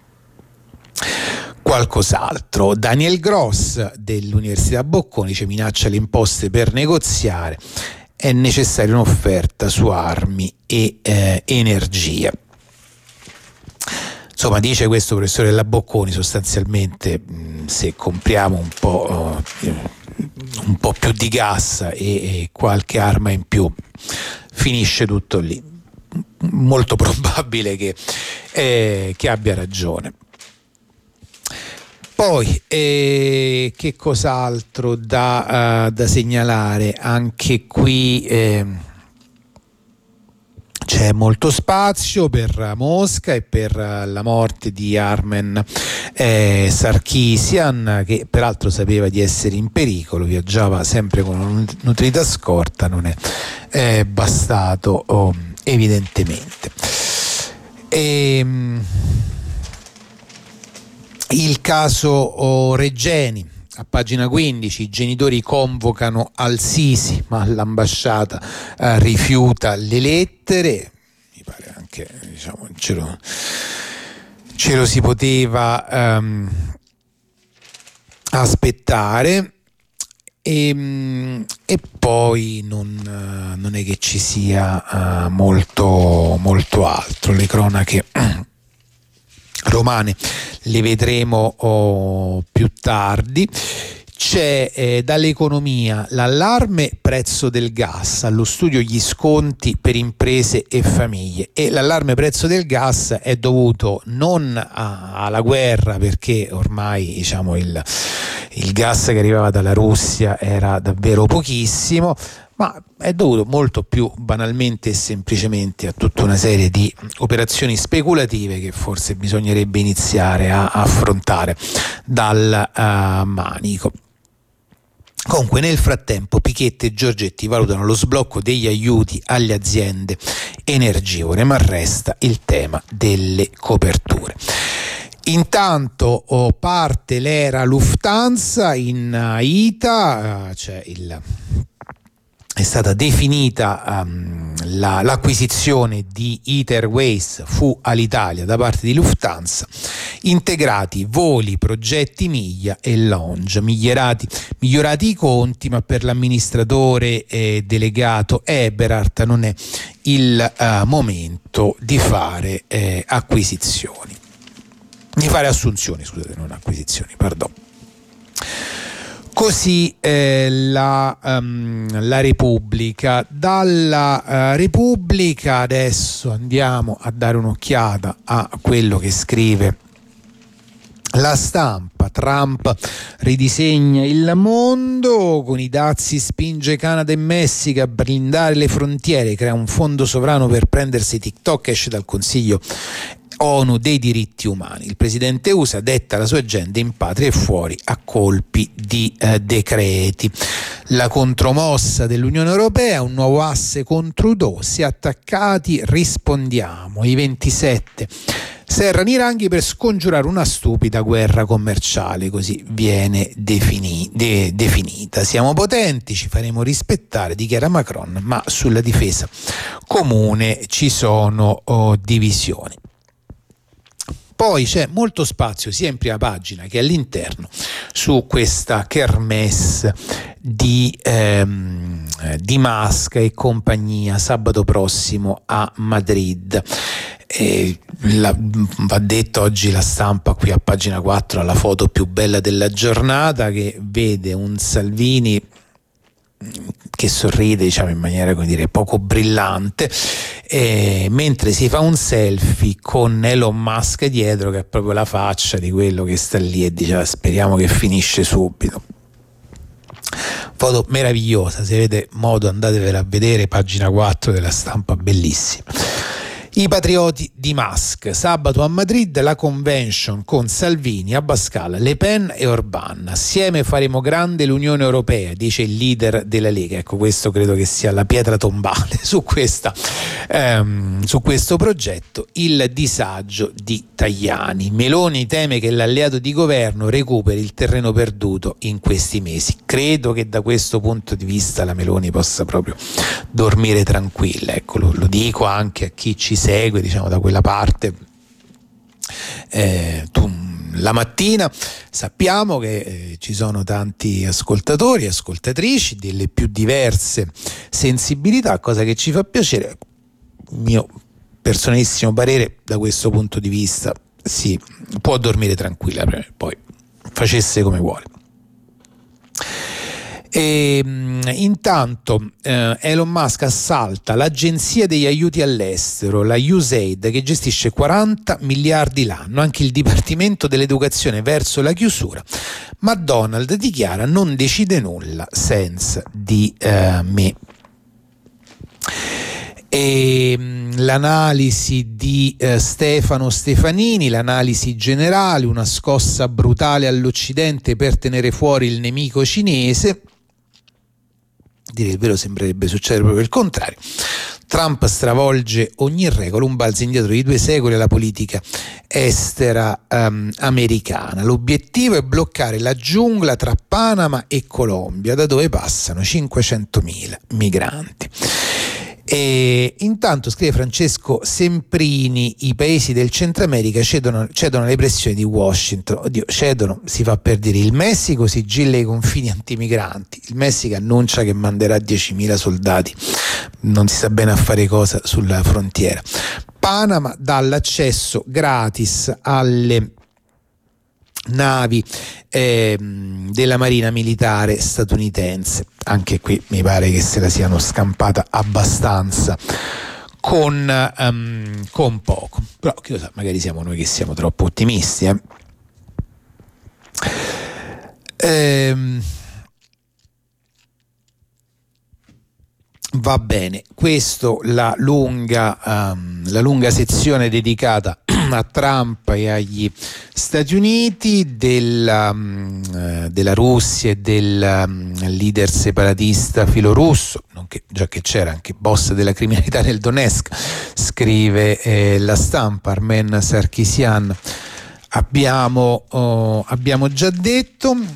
qualcos'altro. Daniel Gross dell'Università Bocconi dice: minaccia le imposte per negoziare, è necessaria un'offerta su armi e energia. Insomma, dice questo professore della Bocconi, sostanzialmente se compriamo un po' più di gas e qualche arma in più, finisce tutto lì. Molto probabile che abbia ragione. Poi che cos'altro da segnalare? Anche qui c'è molto spazio per Mosca e per la morte di Armen Sarkisian, che peraltro sapeva di essere in pericolo, viaggiava sempre con una nutrita scorta, non è bastato evidentemente. Il caso Regeni, a pagina 15, i genitori convocano al-Sisi, ma l'ambasciata rifiuta le lettere. Mi pare anche, diciamo, ce lo si poteva aspettare. E poi non è che ci sia molto altro. Le cronache romane le vedremo più tardi. C'è dall'economia l'allarme prezzo del gas, allo studio gli sconti per imprese e famiglie, e l'allarme prezzo del gas è dovuto non alla guerra, perché ormai, diciamo, il gas che arrivava dalla Russia era davvero pochissimo, ma è dovuto molto più banalmente e semplicemente a tutta una serie di operazioni speculative che forse bisognerebbe iniziare a affrontare dal manico. Comunque, nel frattempo Picchetti e Giorgetti valutano lo sblocco degli aiuti alle aziende energivore, ma resta il tema delle coperture. Intanto parte l'era Lufthansa in ITA, è stata definita l'acquisizione di ITA Airways fu all'Italia da parte di Lufthansa, integrati voli, progetti miglia e lounge, migliorati i conti, ma per l'amministratore delegato Eberhardt non è il momento di fare assunzioni, scusate, non acquisizioni, pardon. Così la Repubblica. Dalla Repubblica adesso andiamo a dare un'occhiata a quello che scrive La Stampa. Trump ridisegna il mondo, con i dazi spinge Canada e Messico a blindare le frontiere, crea un fondo sovrano per prendersi TikTok, esce dal Consiglio ONU dei diritti umani. Il presidente USA detta la sua agenda in patria e fuori a colpi di decreti. La contromossa dell'Unione Europea, un nuovo asse contro Trudeau, si è attaccati, rispondiamo. I 27 serrano i ranghi per scongiurare una stupida guerra commerciale, così viene definita. Siamo potenti, ci faremo rispettare, dichiara Macron, ma sulla difesa comune ci sono divisioni. Poi c'è molto spazio sia in prima pagina che all'interno su questa kermesse di Musk e compagnia sabato prossimo a Madrid. Va detto, oggi La Stampa qui a pagina 4 ha la foto più bella della giornata, che vede un Salvini che sorride, diciamo, in maniera, come dire, poco brillante, mentre si fa un selfie con Elon Musk dietro, che è proprio la faccia di quello che sta lì e dice speriamo che finisce subito. Foto meravigliosa, se avete modo andatevela a vedere, pagina 4 della Stampa, bellissima. I patrioti di Musk. Sabato a Madrid la convention con Salvini, Abascal, Le Pen e Orbán. Assieme faremo grande l'Unione Europea, dice il leader della Lega. Ecco, questo credo che sia la pietra tombale su questo progetto. Il disagio di Tajani. Meloni teme che l'alleato di governo recuperi il terreno perduto in questi mesi. Credo che da questo punto di vista la Meloni possa proprio dormire tranquilla. Ecco, lo dico anche a chi ci segue, diciamo, da quella parte. La mattina sappiamo che ci sono tanti ascoltatori e ascoltatrici delle più diverse sensibilità, cosa che ci fa piacere. Mio personalissimo parere, da questo punto di vista si può dormire tranquilla, poi facesse come vuole. Intanto Elon Musk assalta l'agenzia degli aiuti all'estero, la USAID, che gestisce 40 miliardi l'anno, anche il Dipartimento dell'Educazione verso la chiusura, ma Donald dichiara non decide nulla senza di me. E l'analisi di Stefano Stefanini, l'analisi generale, una scossa brutale all'Occidente per tenere fuori il nemico cinese. Dire il vero sembrerebbe succedere proprio il contrario. Trump stravolge ogni regola, un balzo indietro di 2 secoli alla politica estera americana. L'obiettivo è bloccare la giungla tra Panama e Colombia, da dove passano 500.000 migranti. E intanto, scrive Francesco Semprini, i paesi del Centro America cedono alle pressioni di Washington. Oddio, cedono, si fa per dire. Il Messico sigilla i confini antimigranti, il Messico annuncia che manderà 10.000 soldati, non si sa bene a fare cosa sulla frontiera. Panama dà l'accesso gratis alle navi della Marina Militare statunitense. Anche qui mi pare che se la siano scampata abbastanza con poco, però chi lo sa, magari siamo noi che siamo troppo ottimisti. Va bene, questo la lunga sezione dedicata a Trump e agli Stati Uniti, della Russia e del leader separatista filorusso, nonché, già che c'era, anche boss della criminalità nel Donetsk, scrive La Stampa, Armen Sarkisian. Abbiamo già detto.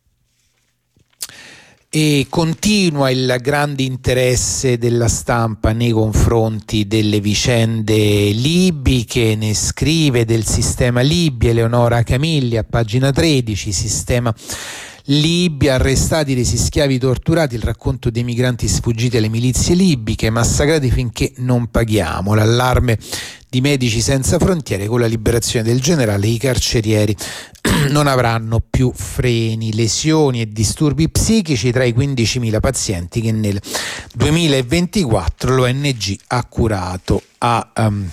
E continua il grande interesse della Stampa nei confronti delle vicende libiche. Ne scrive del sistema Libia Eleonora Camilli a pagina 13, sistema Libia, arrestati, resi schiavi, torturati, il racconto dei migranti sfuggiti alle milizie libiche, massacrati finché non paghiamo. L'allarme di di Medici Senza Frontiere: con la liberazione del generale i carcerieri non avranno più freni. Lesioni e disturbi psichici tra i 15.000 pazienti che nel 2024 l'ONG ha curato a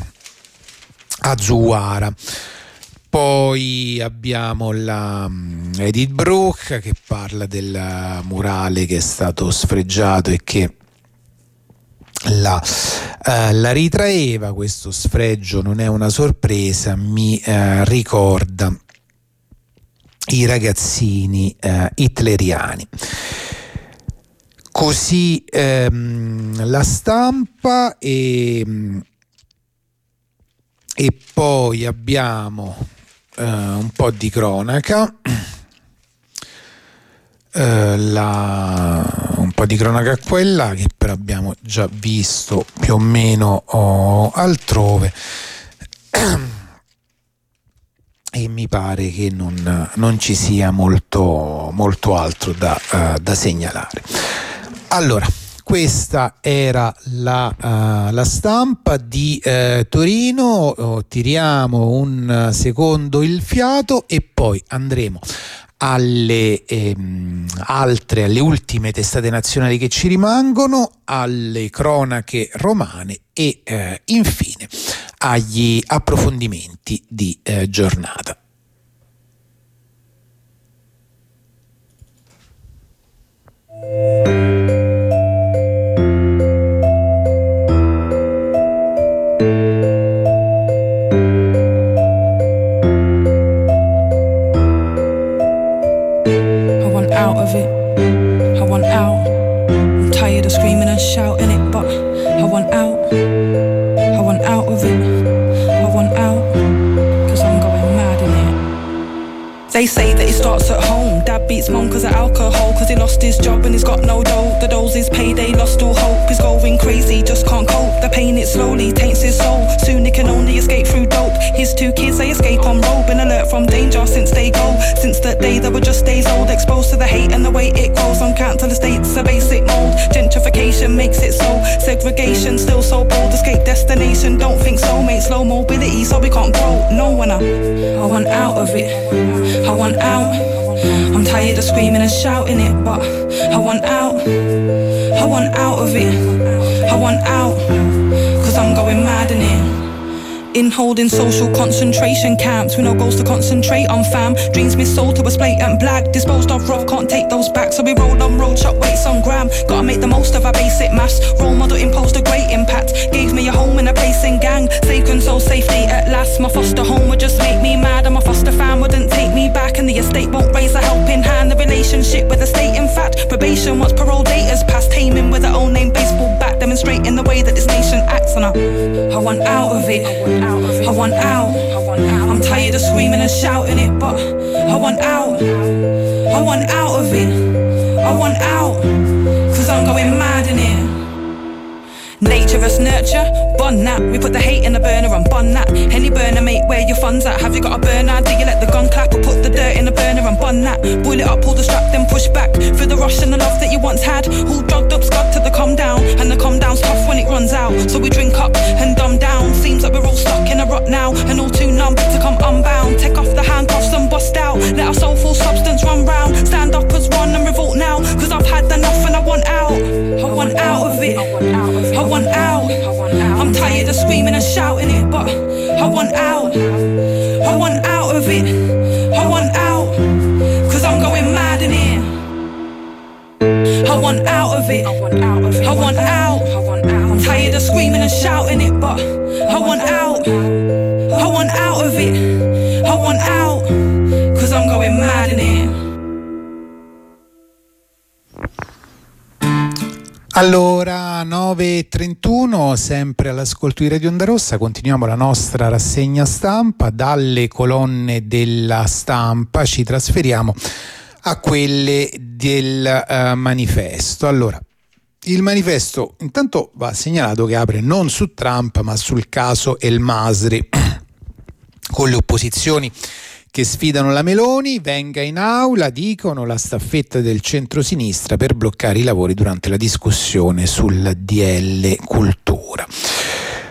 Zuwara. Poi abbiamo la Edith Bruck che parla del murale che è stato sfregiato e che la ritraeva. Questo sfregio non è una sorpresa, mi ricorda i ragazzini hitleriani. Così La Stampa e poi abbiamo un po' di cronaca, un po' di cronaca quella che però abbiamo già visto più o meno altrove e mi pare che non ci sia molto altro da segnalare. Allora, questa era la Stampa di Torino. Tiriamo un secondo il fiato e poi andremo alle ultime testate nazionali che ci rimangono, alle cronache romane e infine agli approfondimenti di giornata. Screaming and shouting it, but I want out of it, I want out, cause I'm going mad in it. They say that it starts at home, dad beats mum cause of alcohol, cause he lost his job and he's got no dough, the dole's his payday, lost all hope, he's going crazy, just can't cope, the pain it slowly taints his soul, soon he can only escape through dope, his 2 kids they escape on road, been alert from danger since they go, since that day they were just days old, exposed to the hate and the way it grows, on count till the state's a basic mold, gentrification makes it so, segregation still so bold, escape destination, don't think so, mate, slow mobility so we can't grow, no one I want out of it, I want out, I'm tired of screaming and shouting it, but I want out of it, I want out, cause I'm going mad in it. In holding social concentration camps, we no goals to concentrate on fam. Dreams be sold to us blatant black, disposed of rough, can't take those back. So we roll on road, shot weights on gram. Gotta make the most of our basic maths. Role model imposed a great impact, gave me a home and a place in gang. Safe console safety at last. My foster home would just make me mad, and my foster fam wouldn't take me back. And the estate won't raise a helping hand. The relationship with the state, in fact, probation once parole date has passed. Taming with her own name baseball bat, demonstrating the way that this nation acts. And I want out of it, I want out, I'm tired of screaming and shouting it, but I want out of it, I want out, cause I'm going mad in it. Nature vs nurture, bun that. We put the hate in the burner and bun that. Any burner, mate, where your funds at? Have you got a burner? Do you let the gun clap or put the dirt in the burner and bun that? Boil it up, pull the strap, then push back. Feel the rush and the love that you once had. All drugged up, scud to the calm down, and the calm down's tough when it runs out. So we drink up and dumb down. Seems like we're all stuck in a rut now, and all too numb to come unbound. Take off the handcuffs and bust out. Let our soulful substance run round. Stand up as one and revolt now, cause I've had enough and I want out. I want out of it, I want out. I'm tired of screaming and shouting it, but I want out of it, I want out, cause I'm going mad in it. I want out of it, I want out, I'm tired of screaming and shouting it, but I want out of it, I want out, cause I'm going mad in it. Allora, 9.31, sempre all'ascolto di Radio Onda Rossa, continuiamo la nostra rassegna stampa. Dalle colonne della Stampa ci trasferiamo a quelle del Manifesto. Allora, il Manifesto intanto va segnalato che apre non su Trump ma sul caso El Masri, con le opposizioni che sfidano la Meloni. Venga in aula, dicono, la staffetta del centrosinistra per bloccare i lavori durante la discussione sul DL Cultura.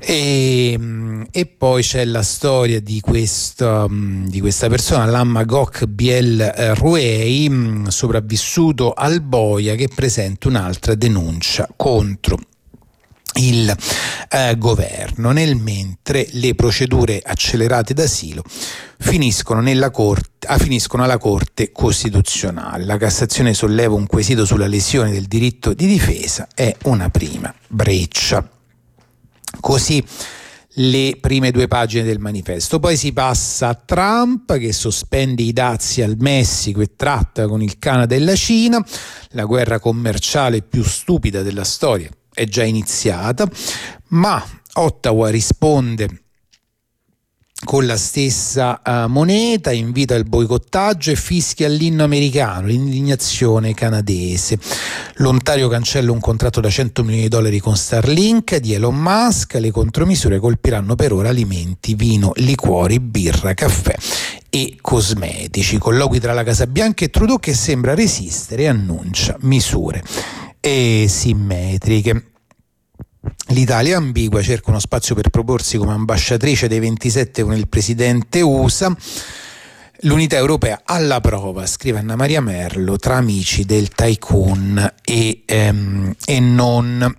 E poi c'è la storia di questa persona, Lamma Gok Biel Ruei, sopravvissuto al boia, che presenta un'altra denuncia contro il governo, nel mentre le procedure accelerate d'asilo finiscono alla Corte Costituzionale. La Cassazione solleva un quesito sulla lesione del diritto di difesa, è una prima breccia. Così le prime 2 pagine del manifesto. Poi si passa a Trump, che sospende i dazi al Messico e tratta con il Canada e la Cina. La guerra commerciale più stupida della storia è già iniziata, ma Ottawa risponde con la stessa moneta, invita il boicottaggio e fischia l'inno americano, l'indignazione canadese. L'Ontario cancella un contratto da $100 milioni con Starlink di Elon Musk. Le contromisure colpiranno per ora alimenti, vino, liquori, birra, caffè e cosmetici. Colloqui tra la Casa Bianca e Trudeau, che sembra resistere e annuncia misure simmetriche. L'Italia è ambigua, cerca uno spazio per proporsi come ambasciatrice dei 27 con il presidente USA. L'unità europea alla prova, scrive Anna Maria Merlo, tra amici del tycoon e non.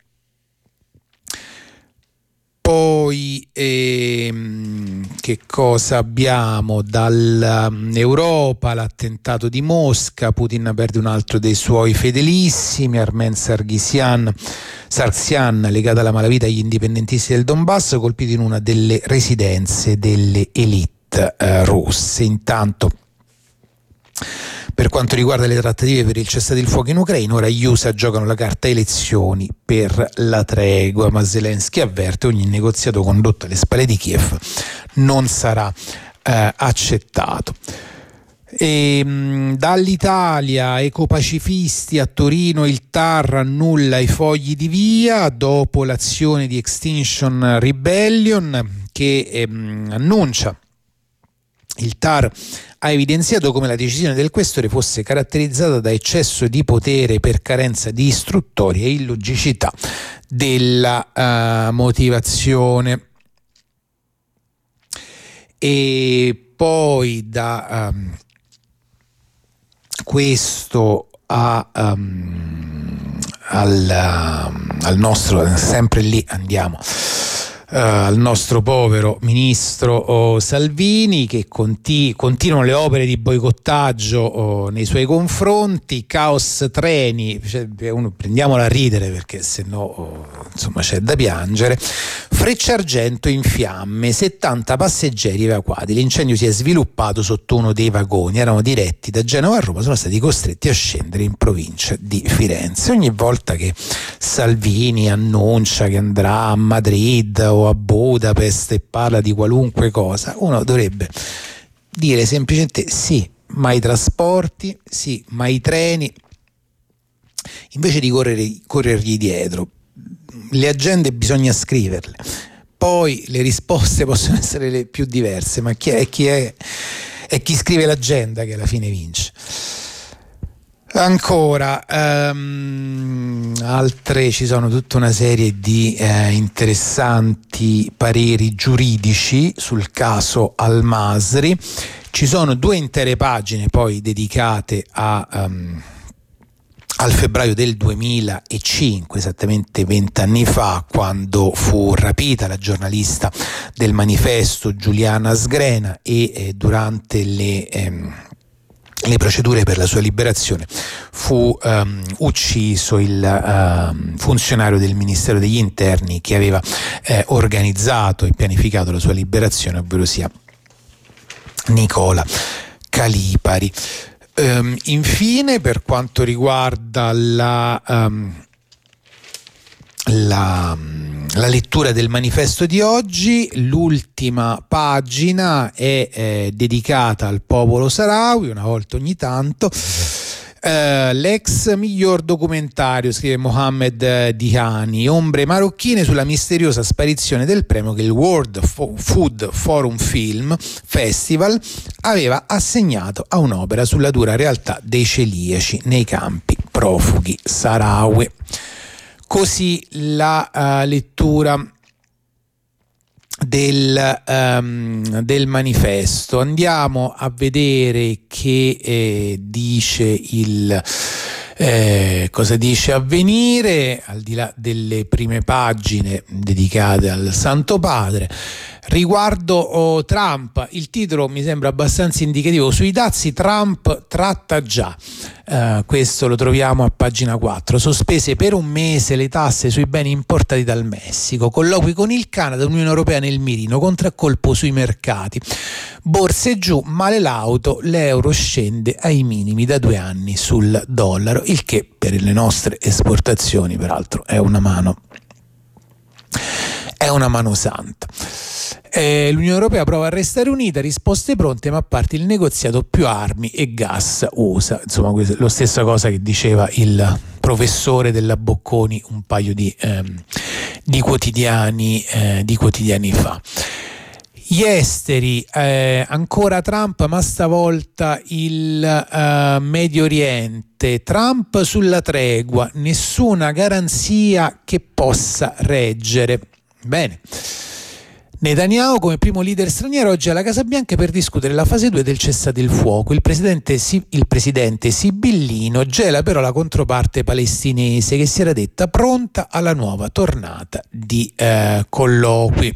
Poi che cosa abbiamo dall'Europa? L'attentato di Mosca, Putin perde un altro dei suoi fedelissimi, Armen Sargsyan, legato alla malavita agli indipendentisti del Donbass, colpito in una delle residenze delle elite russe. Intanto, per quanto riguarda le trattative per il cessate il fuoco in Ucraina, ora gli USA giocano la carta elezioni per la tregua, ma Zelensky avverte: ogni negoziato condotto alle spalle di Kiev non sarà accettato. Dall'Italia, ecopacifisti a Torino, il TAR annulla i fogli di via dopo l'azione di Extinction Rebellion, che annuncia. Il TAR ha evidenziato come la decisione del questore fosse caratterizzata da eccesso di potere per carenza di istruttoria e illogicità della motivazione. E poi da questo al nostro, sempre lì andiamo, al nostro povero ministro Salvini, che continuano le opere di boicottaggio nei suoi confronti. Caos treni, prendiamola a ridere perché sennò insomma c'è da piangere. Frecciargento in fiamme, 70 passeggeri evacuati. L'incendio si è sviluppato sotto uno dei vagoni, erano diretti da Genova a Roma, sono stati costretti a scendere in provincia di Firenze. Ogni volta che Salvini annuncia che andrà a Madrid o a Budapest e parla di qualunque cosa, uno dovrebbe dire semplicemente sì, ma i trasporti, sì, ma i treni, invece di corrergli dietro. Le agende bisogna scriverle, poi le risposte possono essere le più diverse, ma è chi scrive l'agenda che alla fine vince. Ancora altre, ci sono tutta una serie di interessanti pareri giuridici sul caso Al-Masri. Ci sono 2 intere pagine poi dedicate al febbraio del 2005, esattamente 20 anni fa, quando fu rapita la giornalista del Manifesto Giuliana Sgrena e durante le procedure per la sua liberazione fu ucciso il funzionario del Ministero degli Interni che aveva organizzato e pianificato la sua liberazione, ovvero sia Nicola Calipari. Infine, per quanto riguarda la lettura del manifesto di oggi, l'ultima pagina è dedicata al popolo saharawi, una volta ogni tanto. L'ex miglior documentario, scrive Mohamed Dihani, ombre marocchine sulla misteriosa sparizione del premio che il World Food Forum Film Festival aveva assegnato a un'opera sulla dura realtà dei celiaci nei campi profughi saharawi. Così la lettura del manifesto. Andiamo a vedere che dice cosa dice Avvenire, al di là delle prime pagine dedicate al Santo Padre. Riguardo Trump, il titolo mi sembra abbastanza indicativo. Sui dazi Trump tratta già, questo lo troviamo a pagina 4. Sospese per un mese le tasse sui beni importati dal Messico, colloqui con il Canada, Unione Europea nel mirino, contraccolpo sui mercati, borse giù, male l'auto, l'euro scende ai minimi da 2 anni sul dollaro, il che per le nostre esportazioni peraltro è una mano santa. L'Unione Europea prova a restare unita, risposte pronte, ma a parte il negoziato più armi e gas USA. Insomma, la stessa cosa che diceva il professore della Bocconi un paio di quotidiani fa. Gli esteri, ancora Trump, ma stavolta il Medio Oriente. Trump sulla tregua, nessuna garanzia che possa reggere. Bene. Netanyahu come primo leader straniero oggi alla Casa Bianca per discutere la fase 2 del cessate il fuoco. Il presidente sibillino gela però la controparte palestinese che si era detta pronta alla nuova tornata di colloqui.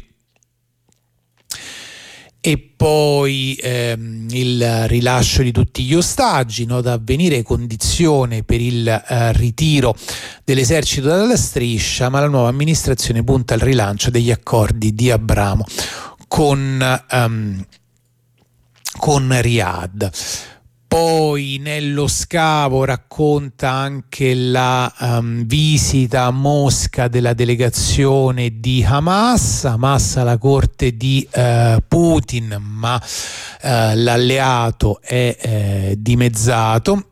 E poi il rilascio di tutti gli ostaggi, nota Avvenire, condizione per il ritiro dell'esercito dalla striscia, ma la nuova amministrazione punta al rilancio degli accordi di Abramo con Riyadh. Poi nello scavo racconta anche la visita a Mosca della delegazione di Hamas alla corte di Putin, ma l'alleato è dimezzato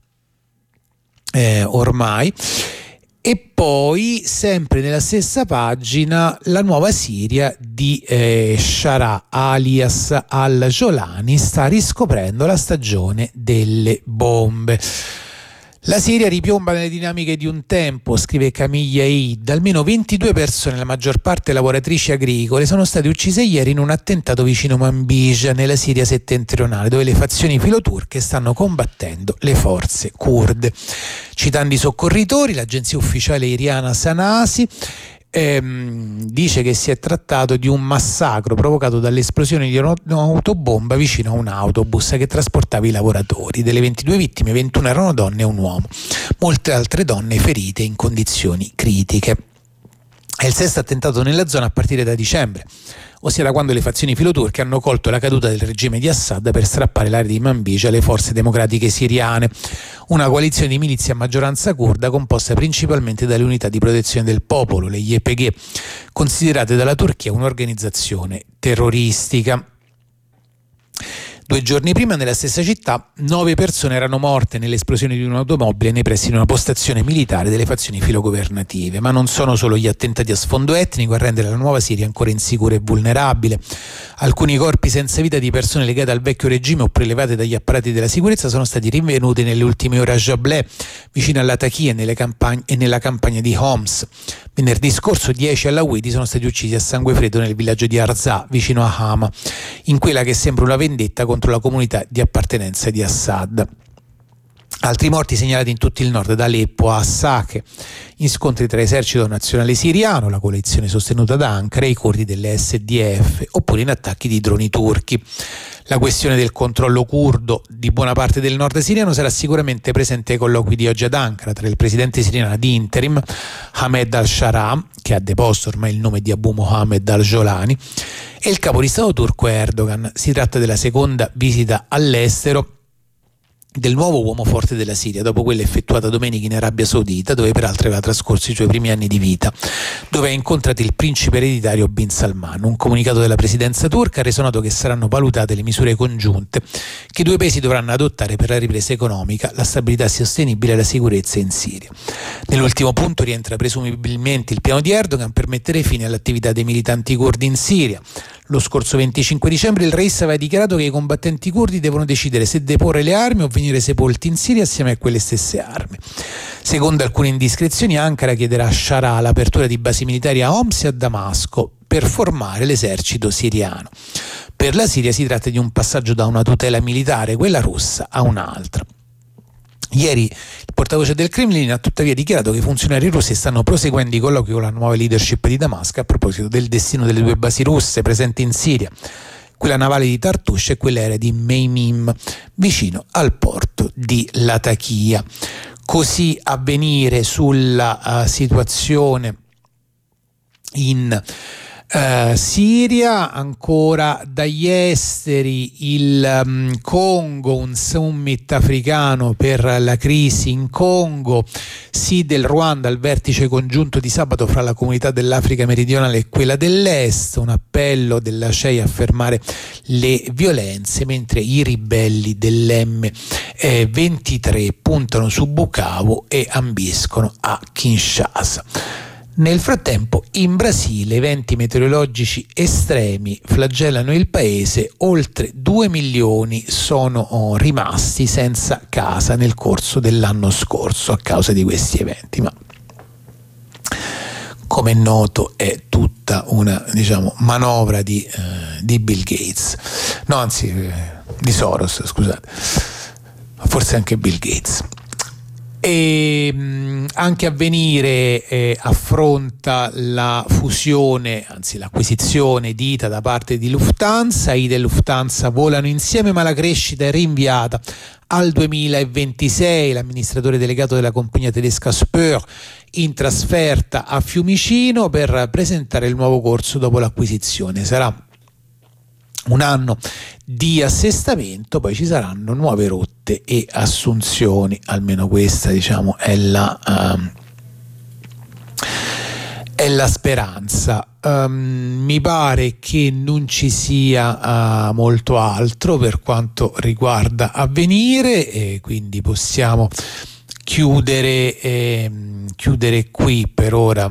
ormai. E poi, sempre nella stessa pagina, la nuova Siria di Shara alias al-Jolani sta riscoprendo la stagione delle bombe. La Siria ripiomba nelle dinamiche di un tempo, scrive Camilla Eid. Almeno 22 persone, la maggior parte lavoratrici agricole, sono state uccise ieri in un attentato vicino Manbij, nella Siria settentrionale, dove le fazioni filoturche stanno combattendo le forze kurde. Citando i soccorritori, l'agenzia ufficiale iriana Sanasi dice che si è trattato di un massacro provocato dall'esplosione di un'autobomba vicino a un autobus che trasportava i lavoratori. Delle 22 vittime, 21 erano donne e un uomo. Molte altre donne ferite in condizioni critiche. È il sesto attentato nella zona a partire da dicembre, ossia da quando le fazioni filoturche hanno colto la caduta del regime di Assad per strappare l'area di Manbij alle forze democratiche siriane, una coalizione di milizie a maggioranza curda composta principalmente dalle unità di protezione del popolo, le YPG, considerate dalla Turchia un'organizzazione terroristica. 2 giorni prima, nella stessa città, 9 persone erano morte nell'esplosione di un'automobile nei pressi di una postazione militare delle fazioni filogovernative. Ma non sono solo gli attentati a sfondo etnico a rendere la nuova Siria ancora insicura e vulnerabile. Alcuni corpi senza vita di persone legate al vecchio regime o prelevate dagli apparati della sicurezza sono stati rinvenuti nelle ultime ore a Jableh, vicino alla Latakia e nella campagna di Homs. Venerdì scorso 10 alawiti sono stati uccisi a sangue freddo nel villaggio di Arza, vicino a Hama, in quella che sembra una vendetta contro la comunità di appartenenza di Assad. Altri morti segnalati in tutto il nord, da Aleppo a Sake, in scontri tra esercito nazionale siriano, la coalizione sostenuta da Ankara, e i curdi delle SDF, oppure in attacchi di droni turchi. La questione del controllo curdo di buona parte del nord siriano sarà sicuramente presente ai colloqui di oggi ad Ankara tra il presidente siriano di interim Ahmed al-Shara, che ha deposto ormai il nome di Abu Mohammed al-Jolani, e il capo di Stato turco Erdogan. Si tratta della seconda visita all'estero del nuovo uomo forte della Siria, dopo quella effettuata domenica in Arabia Saudita, dove peraltro aveva trascorso i suoi primi anni di vita, dove ha incontrato il principe ereditario Bin Salman. Un comunicato della presidenza turca ha reso noto che saranno valutate le misure congiunte che i due paesi dovranno adottare per la ripresa economica, la stabilità sostenibile e la sicurezza in Siria. Nell'ultimo punto rientra presumibilmente il piano di Erdogan per mettere fine all'attività dei militanti curdi in Siria. Lo scorso 25 dicembre il Reis aveva dichiarato che i combattenti curdi devono decidere se deporre le armi o venire sepolti in Siria assieme a quelle stesse armi. Secondo alcune indiscrezioni, Ankara chiederà a Shara l'apertura di basi militari a Homs e a Damasco per formare l'esercito siriano. Per la Siria si tratta di un passaggio da una tutela militare, quella russa, a un'altra. Ieri il portavoce del Cremlino ha tuttavia dichiarato che i funzionari russi stanno proseguendo i colloqui con la nuova leadership di Damasco a proposito del destino delle due basi russe presenti in Siria, quella navale di Tartush e quella aerea di Meimim, vicino al porto di Latakia. Così Avvenire sulla situazione in Siria. Ancora dagli esteri, il Congo, un summit africano per la crisi in Congo, sì del Ruanda al vertice congiunto di sabato fra la comunità dell'Africa meridionale e quella dell'est, un appello della CEI a fermare le violenze, mentre i ribelli dell'M23 puntano su Bukavu e ambiscono a Kinshasa. Nel frattempo in Brasile eventi meteorologici estremi flagellano il paese, oltre 2 milioni sono rimasti senza casa nel corso dell'anno scorso a causa di questi eventi, ma come è noto è tutta una manovra di Bill Gates, no anzi di Soros, scusate, forse anche Bill Gates. E anche Avvenire affronta la fusione, anzi l'acquisizione di ITA da parte di Lufthansa. ITA e Lufthansa volano insieme, ma la crescita è rinviata al 2026. L'amministratore delegato della compagnia tedesca Spur in trasferta a Fiumicino per presentare il nuovo corso dopo l'acquisizione. Sarà un anno di assestamento, poi ci saranno nuove rotte e assunzioni, almeno questa è la speranza. Mi pare che non ci sia molto altro per quanto riguarda Avvenire, e quindi possiamo chiudere qui per ora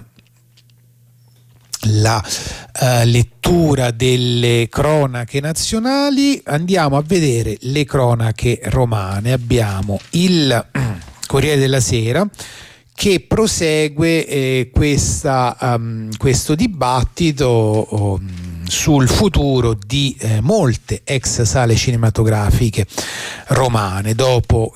la lettura delle cronache nazionali. Andiamo a vedere le cronache romane. Abbiamo il Corriere della Sera che prosegue questo dibattito sul futuro di molte ex sale cinematografiche romane dopo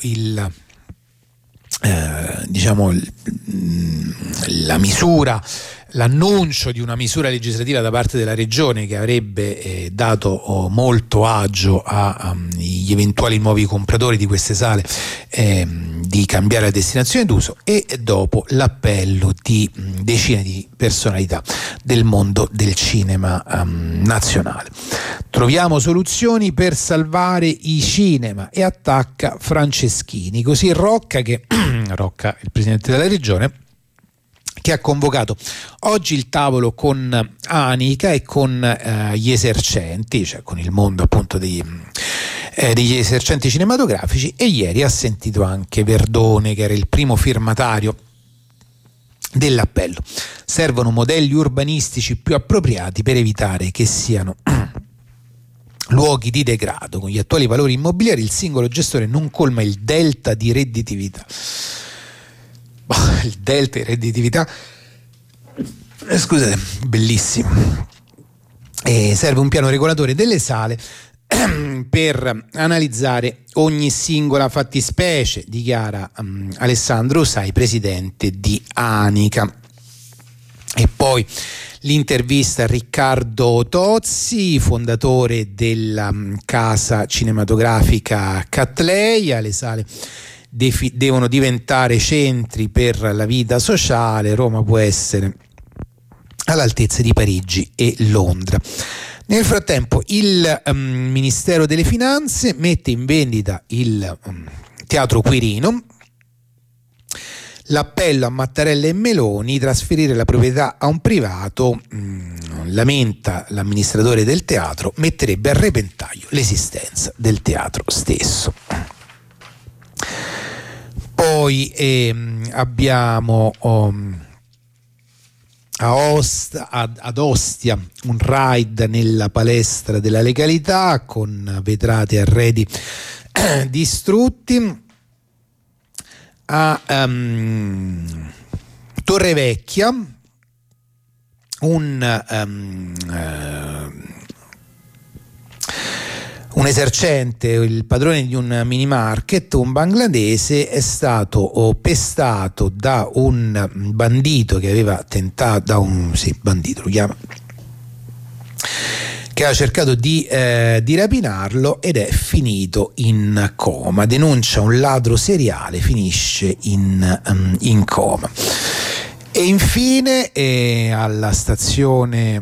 l'annuncio di una misura legislativa da parte della regione che avrebbe dato molto agio agli eventuali nuovi compratori di queste sale di cambiare la destinazione d'uso, e dopo l'appello di decine di personalità del mondo del cinema nazionale. Troviamo soluzioni per salvare i cinema, e attacca Franceschini. Così Rocca, il presidente della regione, che ha convocato oggi il tavolo con Anica e con gli esercenti, cioè con il mondo appunto degli esercenti cinematografici, e ieri ha sentito anche Verdone, che era il primo firmatario dell'appello. Servono modelli urbanistici più appropriati per evitare che siano luoghi di degrado. Con gli attuali valori immobiliari il singolo gestore non colma il delta di redditività. Il delta di redditività, scusate, bellissimo. Serve un piano regolatore delle sale per analizzare ogni singola fattispecie, dichiara Alessandro Sai, presidente di Anica. E poi l'intervista a Riccardo Tozzi, fondatore della casa cinematografica Catleia. Le sale devono diventare centri per la vita sociale. Roma può essere all'altezza di Parigi e Londra. Nel frattempo il Ministero delle Finanze mette in vendita il Teatro Quirino. L'appello a Mattarella e Meloni, trasferire la proprietà a un privato, lamenta l'amministratore del teatro, metterebbe a repentaglio l'esistenza del teatro stesso. Poi abbiamo ad Ostia un raid nella palestra della legalità con vetrate e arredi distrutti. A Torrevecchia un esercente, il padrone di un mini market, un bangladese, è stato pestato da un bandito che aveva tentato, bandito lo chiama, che aveva cercato di rapinarlo, ed è finito in coma. Denuncia un ladro seriale, finisce in coma. E infine alla stazione,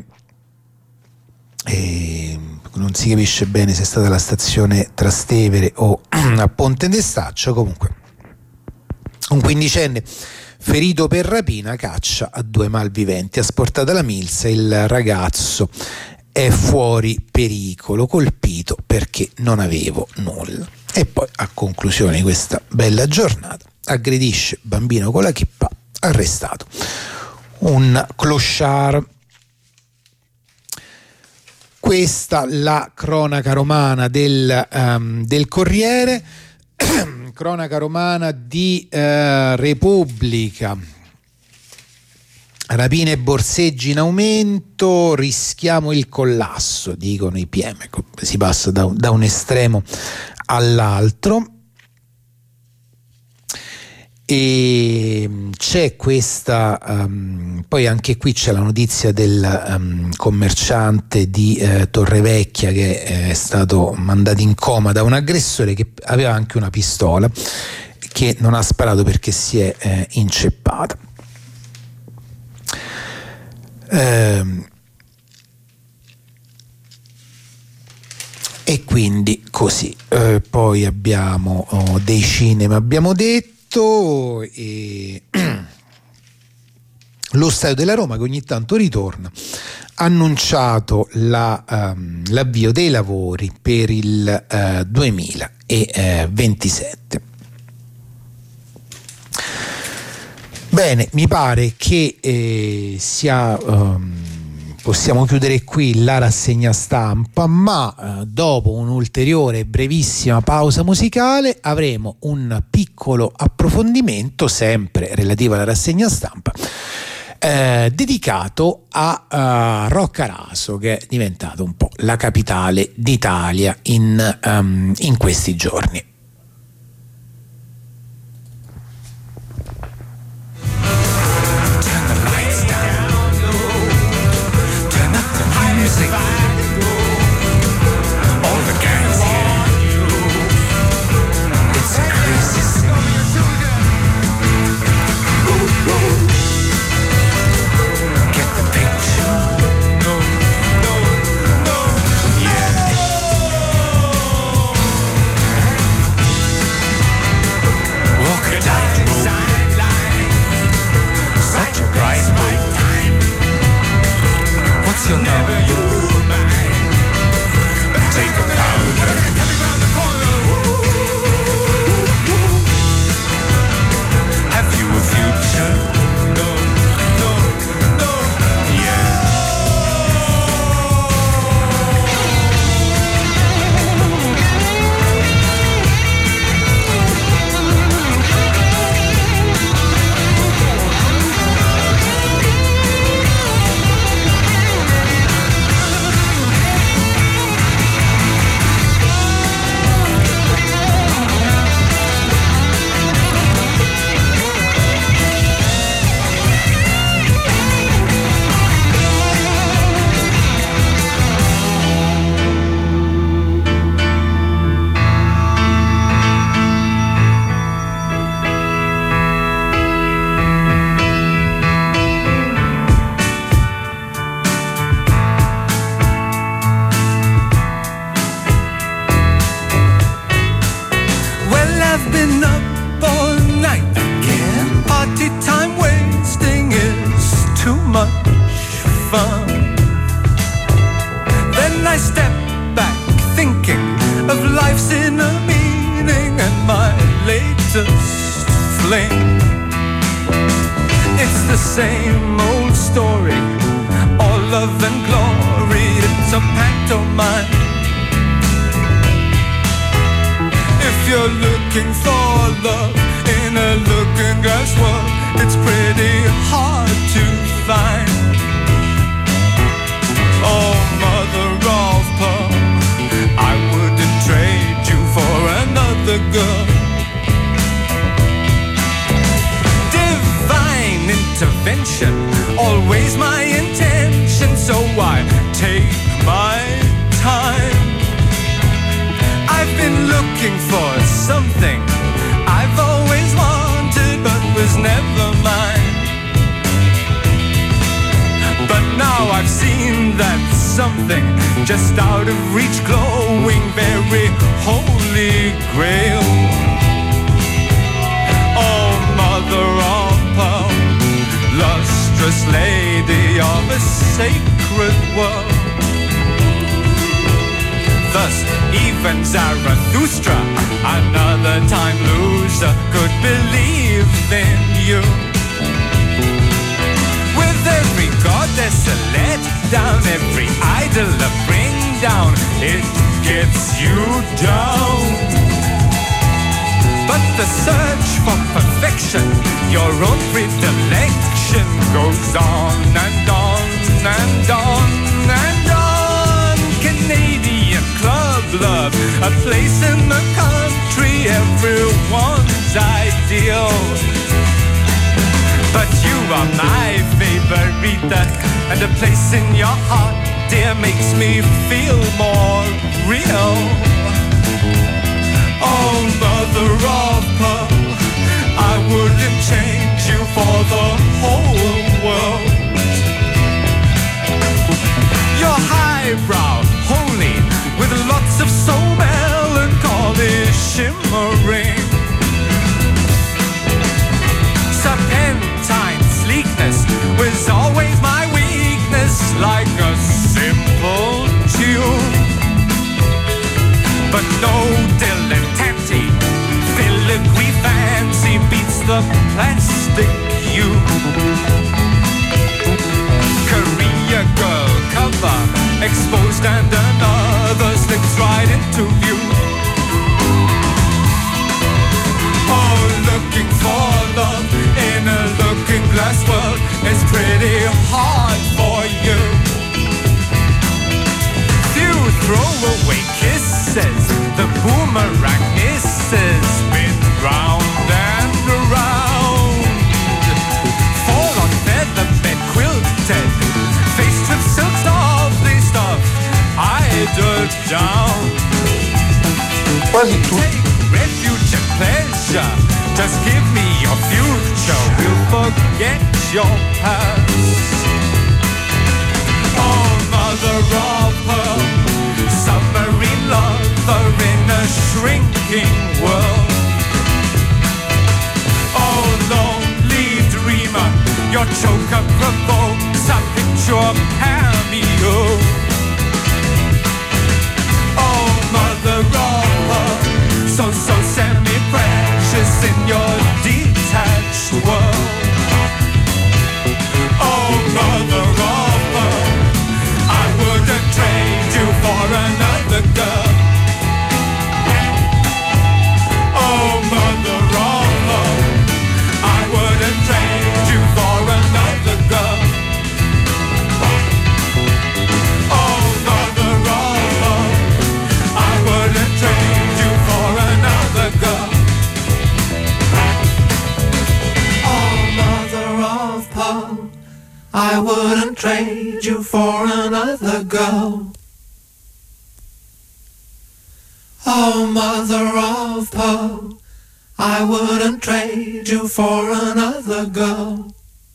non si capisce bene se è stata la stazione Trastevere o a Ponte d'Estaccio, comunque un quindicenne ferito per rapina, caccia a 2 malviventi, asportata la milza, il ragazzo è fuori pericolo, colpito perché non avevo nulla. E poi, a conclusione di questa bella giornata, aggredisce bambino con la chippa, arrestato un clochard. Questa la cronaca romana del Corriere. Cronaca romana di Repubblica. Rapine e borseggi in aumento, rischiamo il collasso, dicono i PM. Ecco, si passa da un estremo all'altro. E c'è questa poi anche qui c'è la notizia del commerciante di Torrevecchia che è stato mandato in coma da un aggressore che aveva anche una pistola, che non ha sparato perché si è inceppata. E quindi così. Poi abbiamo dei cinema, abbiamo detto, e lo Stadio della Roma, che ogni tanto ritorna, ha annunciato l'avvio dei lavori per il 2027. Bene, mi pare che possiamo chiudere qui la rassegna stampa, ma dopo un'ulteriore brevissima pausa musicale avremo un piccolo approfondimento, sempre relativo alla rassegna stampa, dedicato a Roccaraso, che è diventato un po' la capitale d'Italia in questi giorni. looking for something I've always wanted but was never mine. But now I've seen that something just out of reach, glowing very holy grail. Oh, mother of pearl, lustrous lady of a sacred world. Thus even Zarathustra, another time loser, could believe in you. With every goddess a let down, every idol a bring down, it gets you down. But the search for perfection, your own predilection, goes on and on and on and on. Canadian club love, a place in the country, everyone's ideal. But you are my favorita, and a place in your heart, dear, makes me feel more real. Oh, mother of pearl, I wouldn't change you for the whole world. You're highbrow, holy, with lots of soul melancholy shimmering. Serpentine sleekness was always my weakness, like a simple tune. But no dilettante, filigree fancy beats the plastic you. Korea girl cover, exposed and another slips right into view. Oh, looking for love in a looking glass world is pretty hard for you. Few throwaway kisses, the boomerang misses, spin round and around. Fall on feather bed quilted, faced with silk softly stuffed, idle down. Quasi tutto. Take refuge and pleasure, just give me your future, we'll forget your past. Oh, mother of pearl, submarine lover in a shrinking world. Oh, lonely dreamer, your choker provokes a picture cameo. Oh, mother of pearl, so semi-precious in your detached world. Oh, mother of pearl, I wouldn't trade you for another girl. Oh, mother of pearl, I wouldn't trade you for another girl. Oh, mother of pearl, I wouldn't trade you for another girl. Oh, mother of pearl, I wouldn't trade you for another girl. Oh, mother of pearl, I wouldn't trade you for another girl.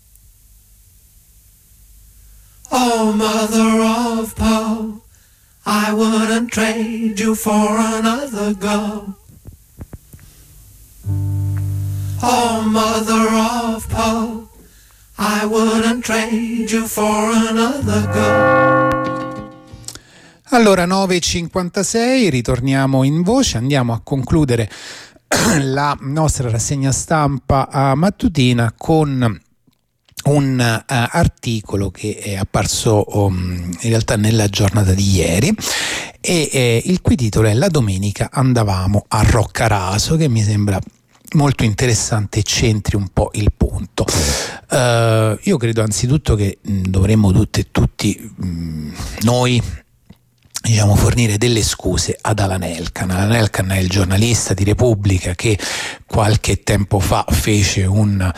Oh, mother of pearl, I wouldn't trade you for another girl. Oh, mother of pearl, I wouldn't trade you for another girl. Allora 9:56, ritorniamo in voce, andiamo a concludere la nostra rassegna stampa mattutina con un articolo che è apparso in realtà nella giornata di ieri e il cui titolo è "La domenica andavamo a Roccaraso", che mi sembra molto interessante e centri un po' il punto. Io credo anzitutto che dovremmo tutte e tutti noi, diciamo, fornire delle scuse ad Alan Elkan. Alan Elkan è il giornalista di Repubblica che qualche tempo fa fece un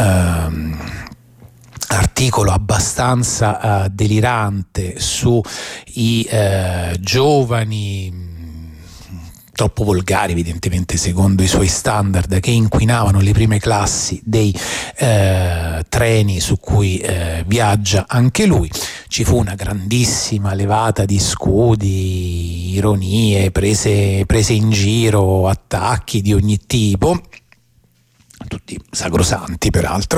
articolo abbastanza delirante su i giovani troppo volgari evidentemente secondo i suoi standard, che inquinavano le prime classi dei treni su cui viaggia anche lui. Ci fu una grandissima levata di scudi, ironie, prese in giro, attacchi di ogni tipo, tutti sacrosanti peraltro.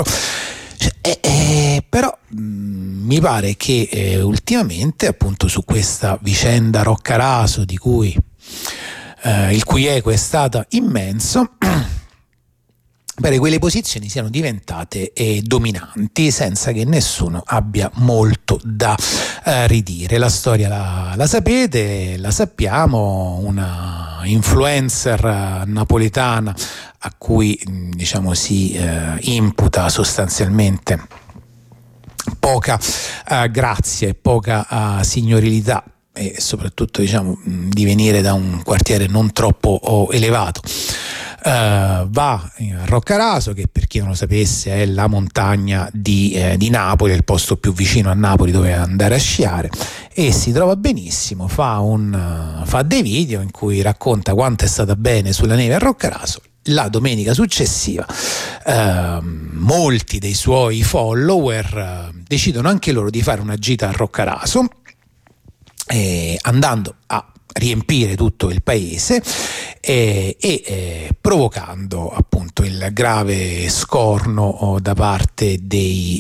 Però mi pare che ultimamente, appunto, su questa vicenda Roccaraso, di cui il cui eco è stato immenso, pare quelle posizioni siano diventate dominanti senza che nessuno abbia molto da ridire. La storia la sapete, la sappiamo, una influencer napoletana a cui diciamo si imputa sostanzialmente poca grazia e poca signorilità, e soprattutto diciamo di venire da un quartiere non troppo elevato. Va a Roccaraso, che per chi non lo sapesse è la montagna di Napoli, il posto più vicino a Napoli dove andare a sciare, e si trova benissimo, fa dei video in cui racconta quanto è stata bene sulla neve a Roccaraso. La domenica successiva molti dei suoi follower decidono anche loro di fare una gita a Roccaraso, andando a riempire tutto il paese e provocando appunto il grave scorno da parte degli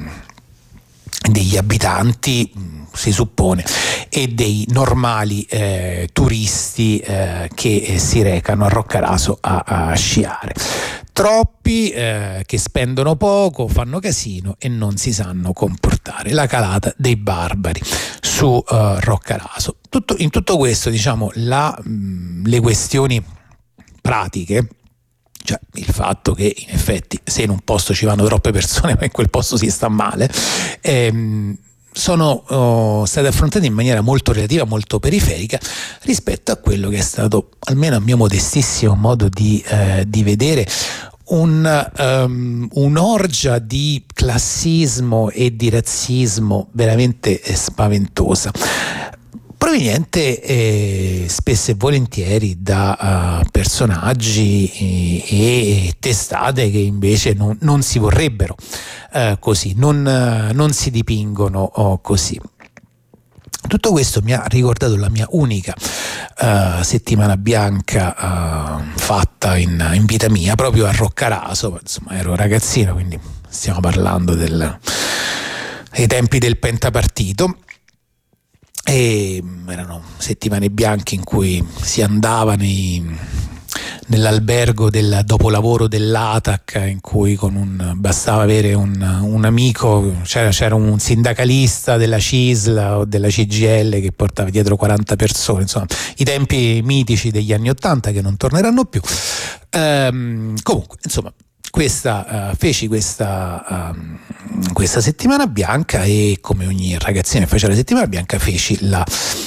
abitanti, si suppone, e dei normali turisti che si recano a Roccaraso a sciare. Troppi che spendono poco, fanno casino e non si sanno comportare. La calata dei barbari su Roccaraso. In tutto questo, diciamo, le questioni pratiche, cioè il fatto che in effetti se in un posto ci vanno troppe persone ma in quel posto si sta male, sono state affrontate in maniera molto relativa, molto periferica rispetto a quello che è stato, almeno a mio modestissimo modo di vedere, un'orgia di classismo e di razzismo veramente spaventosa, proveniente spesso e volentieri da personaggi e testate che invece non si vorrebbero così, non si dipingono così. Tutto questo mi ha ricordato la mia unica settimana bianca fatta in vita mia, proprio a Roccaraso. Insomma, ero ragazzino, quindi stiamo parlando dei tempi del pentapartito, e erano settimane bianche in cui si andava nell'albergo del dopolavoro dell'ATAC, in cui bastava avere un amico, c'era un sindacalista della CISL o della CGIL che portava dietro 40 persone, insomma i tempi mitici degli anni '80 che non torneranno più. Comunque, insomma, feci questa settimana bianca, e come ogni ragazzino che faceva la settimana bianca feci la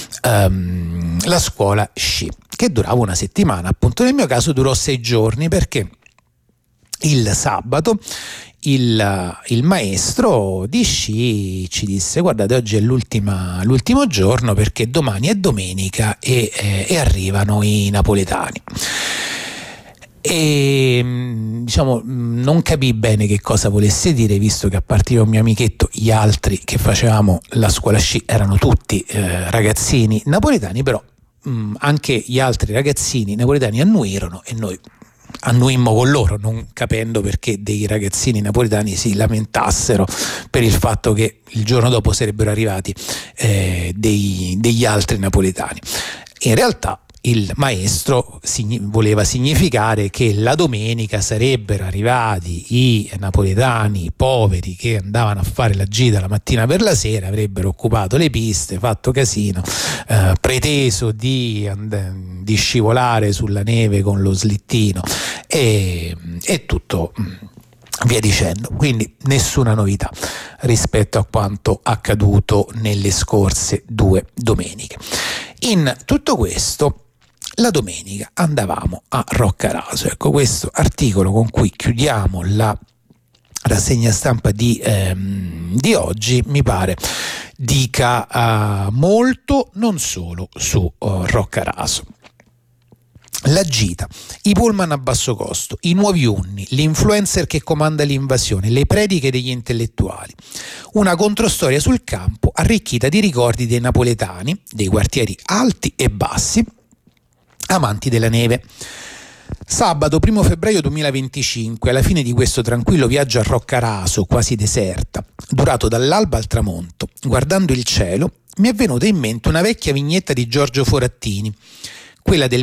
scuola sci, che durava una settimana. Appunto, nel mio caso durò 6 giorni, perché il sabato il maestro di sci ci disse: guardate, oggi è l'ultimo giorno perché domani è domenica e arrivano i napoletani. E diciamo non capii bene che cosa volesse dire, visto che a parte io e un mio amichetto, gli altri che facevamo la scuola sci erano tutti ragazzini napoletani, però anche gli altri ragazzini napoletani annuirono e noi annuimmo con loro, non capendo perché dei ragazzini napoletani si lamentassero per il fatto che il giorno dopo sarebbero arrivati degli altri napoletani. In realtà il maestro voleva significare che la domenica sarebbero arrivati i napoletani poveri che andavano a fare la gita la mattina per la sera, avrebbero occupato le piste, fatto casino, preteso di scivolare sulla neve con lo slittino e tutto via dicendo. Quindi nessuna novità rispetto a quanto accaduto nelle scorse 2 domeniche. In tutto questo, la domenica andavamo a Roccaraso. Ecco, questo articolo con cui chiudiamo la rassegna stampa di oggi mi pare dica molto, non solo su Roccaraso. La gita, i pullman a basso costo, i nuovi unni, l'influencer che comanda l'invasione, le prediche degli intellettuali. Una controstoria sul campo arricchita di ricordi dei napoletani, dei quartieri alti e bassi, amanti della neve. Sabato 1 febbraio 2025, alla fine di questo tranquillo viaggio a Roccaraso, quasi deserta, durato dall'alba al tramonto, guardando il cielo, mi è venuta in mente una vecchia vignetta di Giorgio Forattini, quella del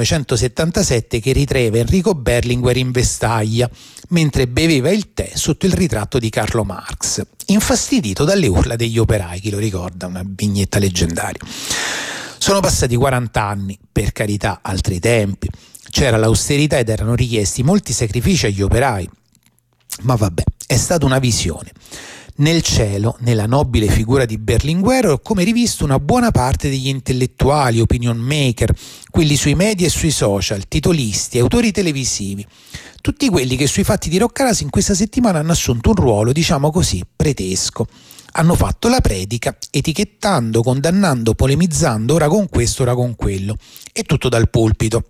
1977 che ritraeva Enrico Berlinguer in vestaglia mentre beveva il tè sotto il ritratto di Carlo Marx, infastidito dalle urla degli operai. Chi lo ricorda? Una vignetta leggendaria. Sono passati 40 anni, per carità, altri tempi. C'era l'austerità ed erano richiesti molti sacrifici agli operai. Ma vabbè, è stata una visione. Nel cielo, nella nobile figura di Berlinguer, ho come rivisto una buona parte degli intellettuali, opinion maker, quelli sui media e sui social, titolisti, autori televisivi, tutti quelli che sui fatti di Roccaraso in questa settimana hanno assunto un ruolo, diciamo così, pretesco. Hanno fatto la predica, etichettando, condannando, polemizzando, ora con questo, ora con quello, e tutto dal pulpito.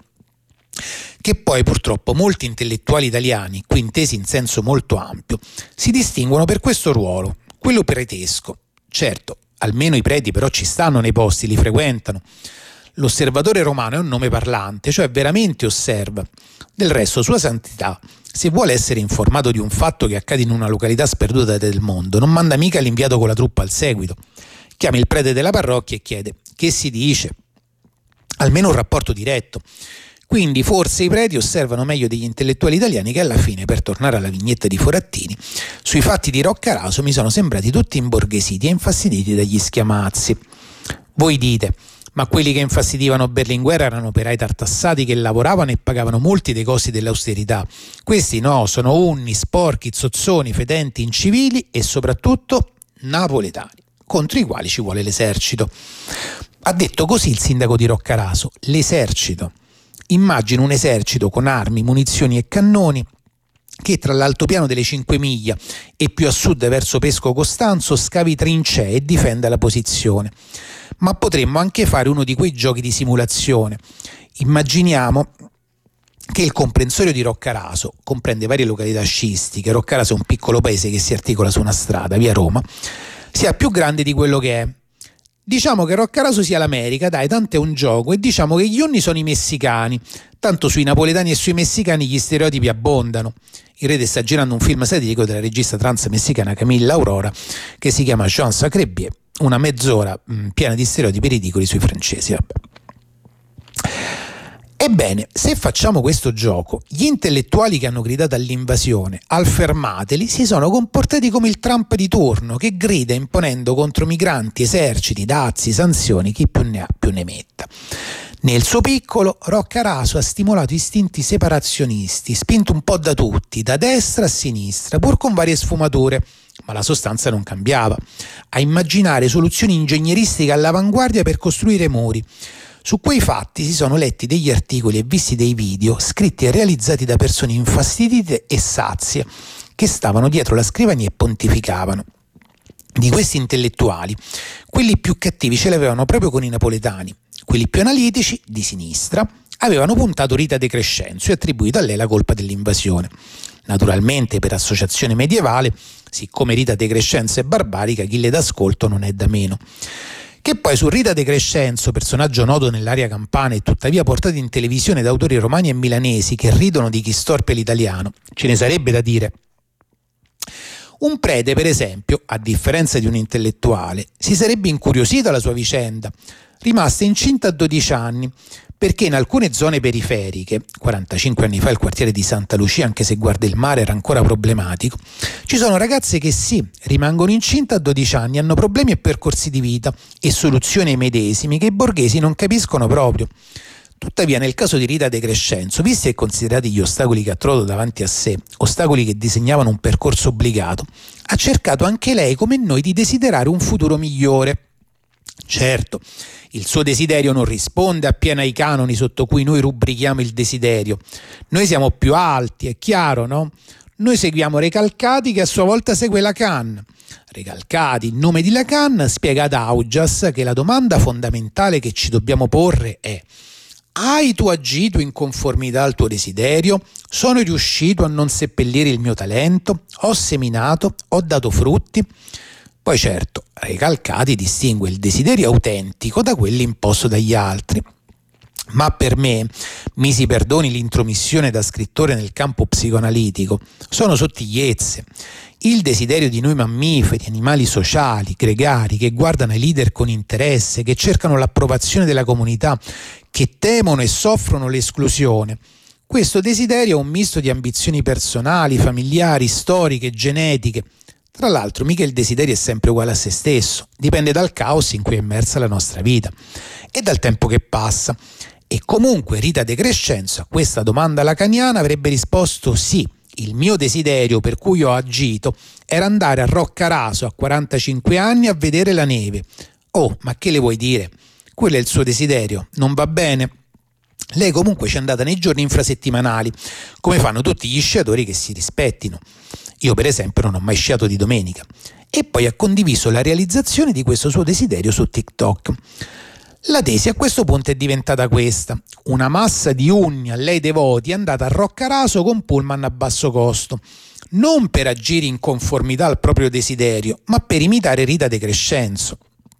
Che poi purtroppo molti intellettuali italiani, qui intesi in senso molto ampio, si distinguono per questo ruolo, quello pretesco. Certo, almeno i preti però ci stanno nei posti, li frequentano. L'osservatore romano è un nome parlante, cioè veramente osserva. Del resto, Sua Santità, se vuole essere informato di un fatto che accade in una località sperduta del mondo, non manda mica l'inviato con la truppa al seguito. Chiama il prete della parrocchia e chiede: che si dice? Almeno un rapporto diretto. Quindi forse i preti osservano meglio degli intellettuali italiani che alla fine, per tornare alla vignetta di Forattini, sui fatti di Roccaraso mi sono sembrati tutti imborghesiti e infastiditi dagli schiamazzi. Voi dite: ma quelli che infastidivano Berlinguer erano operai tartassati che lavoravano e pagavano molti dei costi dell'austerità. Questi no, sono unni, sporchi, zozzoni, fedenti, incivili e soprattutto napoletani, contro i quali ci vuole l'esercito. Ha detto così il sindaco di Roccaraso: l'esercito. Immagino un esercito con armi, munizioni e cannoni che tra l'altopiano delle 5 miglia e più a sud verso Pesco Costanzo scavi trincee e difenda la posizione. Ma potremmo anche fare uno di quei giochi di simulazione. Immaginiamo che il comprensorio di Roccaraso comprende varie località sciistiche. Roccaraso è un piccolo paese che si articola su una strada, via Roma, sia più grande di quello che è. Diciamo che Roccaraso sia l'America, dai, tanto è un gioco, e diciamo che gli unni sono i messicani, tanto sui napoletani e sui messicani gli stereotipi abbondano. In rete sta girando un film satirico della regista trans messicana Camilla Aurora che si chiama Jean Sacrebier, una mezz'ora piena di stereotipi ridicoli sui francesi. Vabbè. Ebbene, se facciamo questo gioco, gli intellettuali che hanno gridato all'invasione, al fermateli, si sono comportati come il Trump di turno, che grida imponendo contro migranti, eserciti, dazi, sanzioni, chi più ne ha più ne metta. Nel suo piccolo, Roccaraso ha stimolato istinti separazionisti, spinto un po' da tutti, da destra a sinistra, pur con varie sfumature, ma la sostanza non cambiava, a immaginare soluzioni ingegneristiche all'avanguardia per costruire muri. Su quei fatti si sono letti degli articoli e visti dei video scritti e realizzati da persone infastidite e sazie che stavano dietro la scrivania e pontificavano. Di questi intellettuali, quelli più cattivi ce l'avevano proprio con i napoletani, quelli più analitici, di sinistra, avevano puntato Rita De Crescenzo e attribuito a lei la colpa dell'invasione. Naturalmente, per associazione medievale, siccome Rita De Crescenzo è barbarica, chi le dà ascolto non è da meno. Che poi su Rita De Crescenzo, personaggio noto nell'area campana e tuttavia portato in televisione da autori romani e milanesi che ridono di chi storpia l'italiano, ce ne sarebbe da dire. Un prete, per esempio, a differenza di un intellettuale, si sarebbe incuriosito alla sua vicenda, rimasta incinta a 12 anni, perché in alcune zone periferiche, 45 anni fa il quartiere di Santa Lucia, anche se guarda il mare, era ancora problematico, ci sono ragazze che sì, rimangono incinte a 12 anni, hanno problemi e percorsi di vita e soluzioni ai medesimi che i borghesi non capiscono proprio. Tuttavia, nel caso di Rita De Crescenzo, visti e considerati gli ostacoli che ha trovato davanti a sé, ostacoli che disegnavano un percorso obbligato, ha cercato anche lei, come noi, di desiderare un futuro migliore. Certo, il suo desiderio non risponde appieno ai canoni sotto cui noi rubrichiamo il desiderio. Noi siamo più alti, è chiaro, no? Noi seguiamo Recalcati, che a sua volta segue Lacan. Recalcati, in nome di Lacan, spiega ad Augias che la domanda fondamentale che ci dobbiamo porre è: Hai tu agito in conformità al tuo desiderio? Sono riuscito a non seppellire il mio talento? Ho seminato? Ho dato frutti? Poi certo, Recalcati distingue il desiderio autentico da quello imposto dagli altri. Ma per me, mi si perdoni l'intromissione da scrittore nel campo psicoanalitico, sono sottigliezze. Il desiderio di noi mammiferi, animali sociali, gregari, che guardano ai leader con interesse, che cercano l'approvazione della comunità, che temono e soffrono l'esclusione. Questo desiderio è un misto di ambizioni personali, familiari, storiche, genetiche. Tra l'altro, mica il desiderio è sempre uguale a se stesso, dipende dal caos in cui è immersa la nostra vita e dal tempo che passa. E comunque Rita De Crescenzo a questa domanda lacaniana avrebbe risposto sì. Il mio desiderio per cui ho agito era andare a Roccaraso a 45 anni a vedere la neve. Oh, ma che le vuoi dire? Quello è il suo desiderio, non va bene? Lei comunque ci è andata nei giorni infrasettimanali, come fanno tutti gli sciatori che si rispettino. Io per esempio non ho mai sciato di domenica. E poi ha condiviso la realizzazione di questo suo desiderio su TikTok. La tesi a questo punto è diventata questa: una massa di unni a lei devoti è andata a Roccaraso con pullman a basso costo, non per agire in conformità al proprio desiderio, ma per imitare Rita De Crescenzo.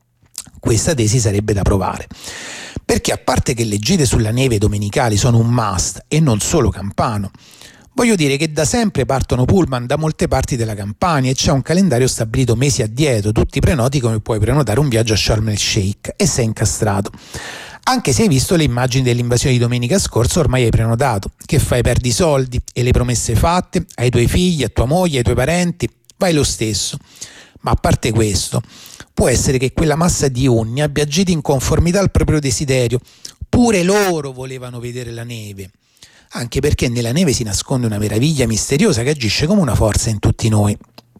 Questa tesi sarebbe da provare, perché a parte che le gite sulla neve domenicali sono un must e non solo campano, voglio dire che da sempre partono pullman da molte parti della Campania e c'è un calendario stabilito mesi addietro, tutti prenoti come puoi prenotare un viaggio a Sharm el Sheikh, e sei incastrato. Anche se hai visto le immagini dell'invasione di domenica scorsa, ormai hai prenotato. Che fai? Perdi soldi e le promesse fatte ai tuoi figli, a tua moglie, ai tuoi parenti? Vai lo stesso. Ma a parte questo, può essere che quella massa di unni abbia agito in conformità al proprio desiderio. Pure loro volevano vedere la neve. Anche perché nella neve si nasconde una meraviglia misteriosa che agisce come una forza in tutti noi.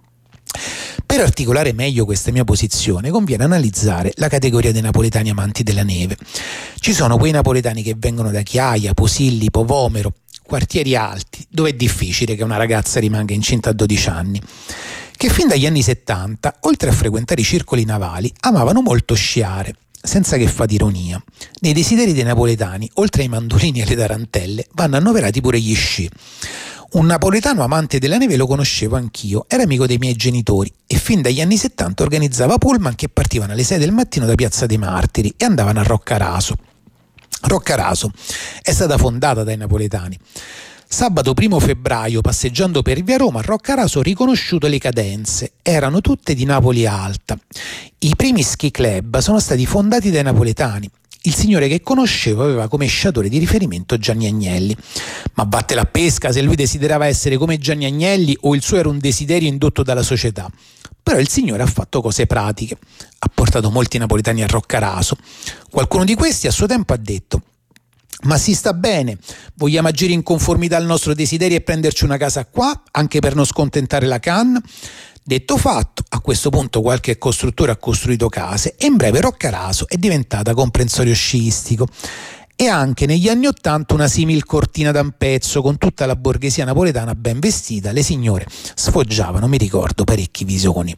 Per articolare meglio questa mia posizione conviene analizzare la categoria dei napoletani amanti della neve. Ci sono quei napoletani che vengono da Chiaia, Posillipo, Vomero, quartieri alti, dove è difficile che una ragazza rimanga incinta a 12 anni, che fin dagli anni 70, oltre a frequentare i circoli navali, amavano molto sciare. Senza che fate ironia, nei desideri dei napoletani, oltre ai mandolini e alle tarantelle, vanno annoverati pure gli sci. Un napoletano amante della neve lo conoscevo anch'io, era amico dei miei genitori e fin dagli anni 70 organizzava pullman che partivano alle 6 del mattino da Piazza dei Martiri e andavano a Roccaraso. Roccaraso è stata fondata dai napoletani. Sabato 1 febbraio, passeggiando per via Roma, a Roccaraso ho riconosciuto le cadenze. Erano tutte di Napoli Alta. I primi ski club sono stati fondati dai napoletani. Il signore che conoscevo aveva come sciatore di riferimento Gianni Agnelli. Ma vattela a pesca se lui desiderava essere come Gianni Agnelli o il suo era un desiderio indotto dalla società. Però il signore ha fatto cose pratiche. Ha portato molti napoletani a Roccaraso. Qualcuno di questi a suo tempo ha detto: ma si sta bene, vogliamo agire in conformità al nostro desiderio e prenderci una casa qua, anche per non scontentare la Can? Detto fatto, a questo punto qualche costruttore ha costruito case e in breve Roccaraso è diventata comprensorio sciistico. E anche negli anni '80 una simil cortina d'Ampezzo con tutta la borghesia napoletana ben vestita, le signore sfoggiavano, mi ricordo, parecchi visoni.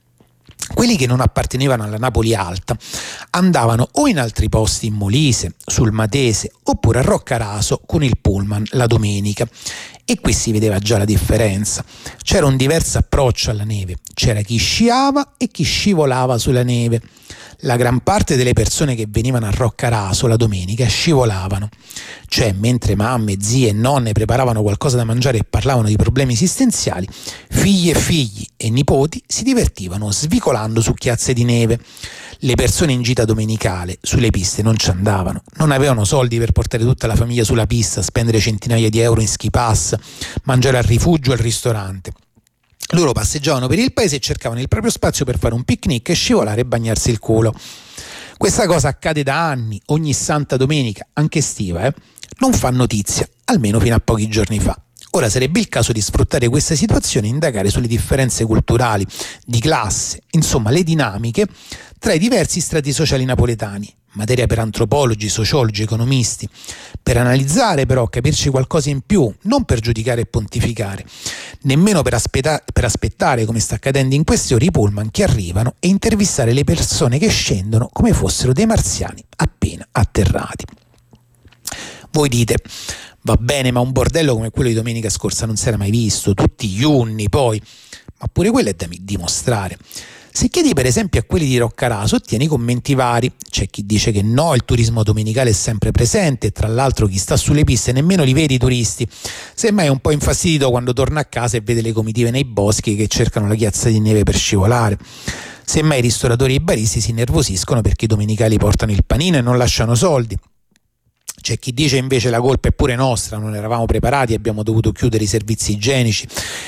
Quelli che non appartenevano alla Napoli Alta andavano o in altri posti in Molise, sul Matese, oppure a Roccaraso con il pullman la domenica. E qui si vedeva già la differenza. C'era un diverso approccio alla neve. C'era chi sciava e chi scivolava sulla neve. La gran parte delle persone che venivano a Roccaraso la domenica scivolavano. Cioè, mentre mamme, zie e nonne preparavano qualcosa da mangiare e parlavano di problemi esistenziali, figli e nipoti si divertivano svicolando su chiazze di neve. Le persone in gita domenicale sulle piste non ci andavano, non avevano soldi per portare tutta la famiglia sulla pista, spendere centinaia di euro in ski pass, mangiare al rifugio o al ristorante. Loro passeggiavano per il paese e cercavano il proprio spazio per fare un picnic e scivolare e bagnarsi il culo. Questa cosa accade da anni, ogni santa domenica, anche estiva, Non fa notizia, almeno fino a pochi giorni fa. Ora sarebbe il caso di sfruttare questa situazione e indagare sulle differenze culturali, di classe, insomma le dinamiche tra i diversi strati sociali napoletani, materia per antropologi, sociologi, economisti, per analizzare però, capirci qualcosa in più, non per giudicare e pontificare, nemmeno per aspettare, come sta accadendo in queste ore, i pullman che arrivano e intervistare le persone che scendono come fossero dei marziani appena atterrati. Voi dite: va bene, ma un bordello come quello di domenica scorsa non si era mai visto, tutti gli unni poi, ma pure quello è da dimostrare. Se chiedi per esempio a quelli di Roccaraso ottieni commenti vari. C'è chi dice che no, il turismo domenicale è sempre presente, e tra l'altro chi sta sulle piste nemmeno li vede i turisti, semmai è un po' infastidito quando torna a casa e vede le comitive nei boschi che cercano la chiazza di neve per scivolare. Semmai i ristoratori e i baristi si innervosiscono perché i domenicali portano il panino e non lasciano soldi. C'è chi dice invece la colpa è pure nostra, non eravamo preparati, abbiamo dovuto chiudere i servizi igienici,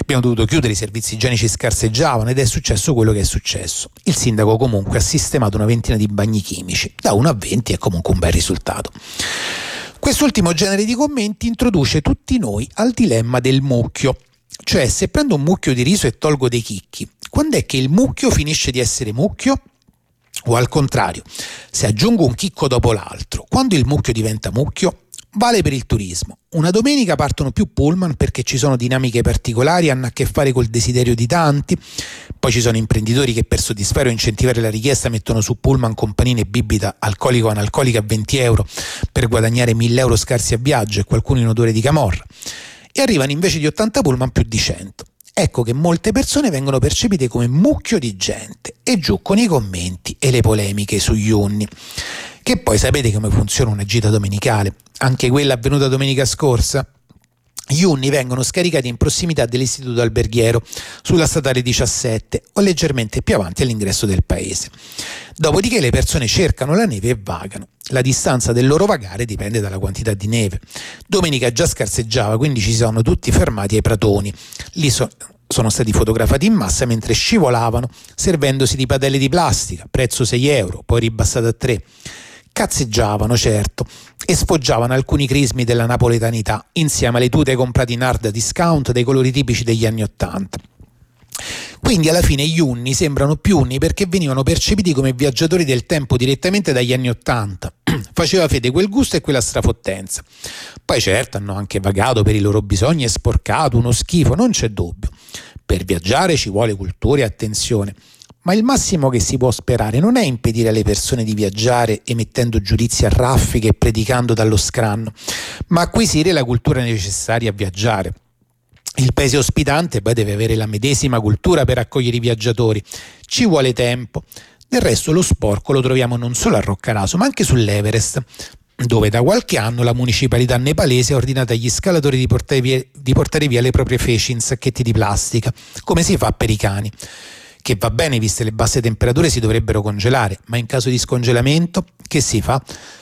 scarseggiavano ed è successo quello che è successo. Il sindaco comunque ha sistemato una ventina di bagni chimici, da 1 a 20 è comunque un bel risultato. Quest'ultimo genere di commenti introduce tutti noi al dilemma del mucchio, cioè se prendo un mucchio di riso e tolgo dei chicchi, quando è che il mucchio finisce di essere mucchio? O al contrario, se aggiungo un chicco dopo l'altro, quando il mucchio diventa mucchio? Vale per il turismo. Una domenica partono più pullman perché ci sono dinamiche particolari, hanno a che fare col desiderio di tanti. Poi ci sono imprenditori che per soddisfare o incentivare la richiesta mettono su pullman con panini e bibita alcolica o analcolica a 20 euro per guadagnare 1.000 euro scarsi a viaggio e qualcuno in odore di camorra. E arrivano invece di 80 pullman più di 100. Ecco che molte persone vengono percepite come mucchio di gente, e giù con i commenti e le polemiche sugli unni. Che poi sapete come funziona una gita domenicale? Anche quella avvenuta domenica scorsa? Gli unni vengono scaricati in prossimità dell'istituto alberghiero, sulla statale 17 o leggermente più avanti all'ingresso del paese. Dopodiché le persone cercano la neve e vagano. La distanza del loro vagare dipende dalla quantità di neve. Domenica già scarseggiava, quindi ci sono tutti fermati ai pratoni. Lì sono stati fotografati in massa mentre scivolavano, servendosi di padelle di plastica, prezzo 6 euro, poi ribassato a 3. Cazzeggiavano, certo, e sfoggiavano alcuni crismi della napoletanità, insieme alle tute comprate in hard discount dei colori tipici degli anni '80. Quindi alla fine gli unni sembrano più unni perché venivano percepiti come viaggiatori del tempo direttamente dagli anni '80. Faceva fede quel gusto e quella strafottenza. Poi certo hanno anche vagato per i loro bisogni e sporcato, uno schifo, non c'è dubbio. Per viaggiare ci vuole cultura e attenzione. Ma il massimo che si può sperare non è impedire alle persone di viaggiare emettendo giudizi a raffiche e predicando dallo scranno, ma acquisire la cultura necessaria a viaggiare. Il paese ospitante poi deve avere la medesima cultura per accogliere i viaggiatori. Ci vuole tempo. Del resto lo sporco lo troviamo non solo a Roccaraso, ma anche sull'Everest, dove da qualche anno la municipalità nepalese ha ordinato agli scalatori di portare via le proprie feci in sacchetti di plastica, come si fa per i cani. Che va bene, viste le basse temperature si dovrebbero congelare, ma in caso di scongelamento che si fa?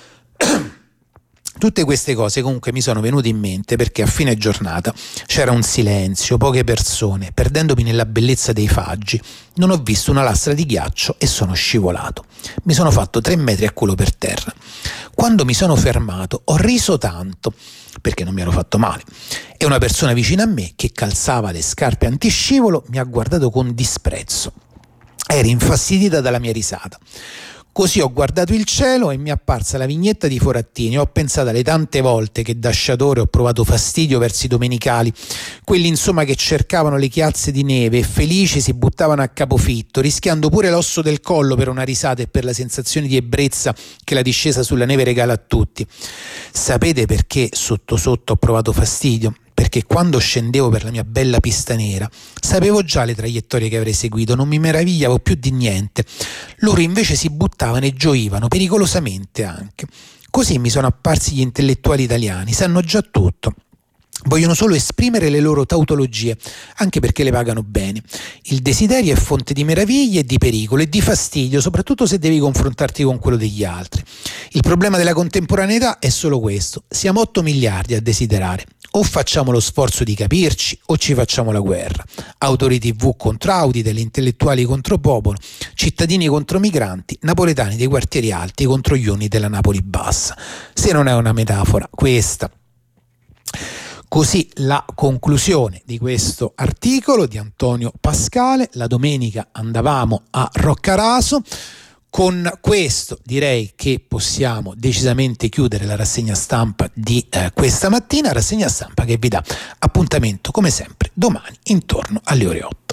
Tutte queste cose comunque mi sono venute in mente perché a fine giornata c'era un silenzio, poche persone, perdendomi nella bellezza dei faggi. Non ho visto una lastra di ghiaccio e sono scivolato. Mi sono fatto 3 metri a culo per terra. Quando mi sono fermato ho riso tanto, perché non mi ero fatto male, e una persona vicina a me che calzava le scarpe antiscivolo mi ha guardato con disprezzo. Ero infastidita dalla mia risata. Così ho guardato il cielo e mi è apparsa la vignetta di Forattini. Ho pensato alle tante volte che da sciatore ho provato fastidio verso i domenicali, quelli insomma che cercavano le chiazze di neve e felici si buttavano a capofitto, rischiando pure l'osso del collo per una risata e per la sensazione di ebbrezza che la discesa sulla neve regala a tutti. Sapete perché sotto sotto ho provato fastidio? Perché quando scendevo per la mia bella pista nera sapevo già le traiettorie che avrei seguito, non mi meravigliavo più di niente. Loro invece si buttavano e gioivano, pericolosamente anche. Così mi sono apparsi gli intellettuali italiani, sanno già tutto. Vogliono solo esprimere le loro tautologie, anche perché le pagano bene. Il desiderio è fonte di meraviglia e di pericolo e di fastidio, soprattutto se devi confrontarti con quello degli altri. Il problema della contemporaneità è solo questo: siamo 8 miliardi a desiderare. O facciamo lo sforzo di capirci o ci facciamo la guerra. Autori TV contro Audi, intellettuali contro popolo, cittadini contro migranti, napoletani dei quartieri alti contro gli unni della Napoli bassa. Se non è una metafora questa. Così la conclusione di questo articolo di Antonio Pascale. La domenica andavamo a Roccaraso. Con questo direi che possiamo decisamente chiudere la rassegna stampa di questa mattina, rassegna stampa che vi dà appuntamento come sempre domani intorno alle ore 8.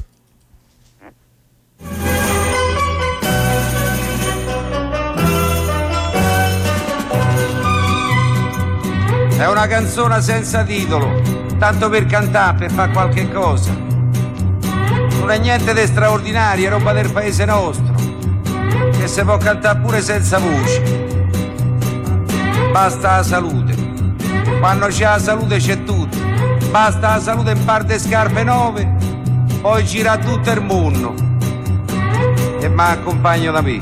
È una canzone senza titolo, tanto per cantare, per fare qualche cosa. Non è niente di straordinario, è roba del paese nostro, che si può cantare pure senza voce. Basta la salute, quando c'è la salute c'è tutto. Basta la salute in parte scarpe nuove, poi gira tutto il mondo. E mi accompagno da me.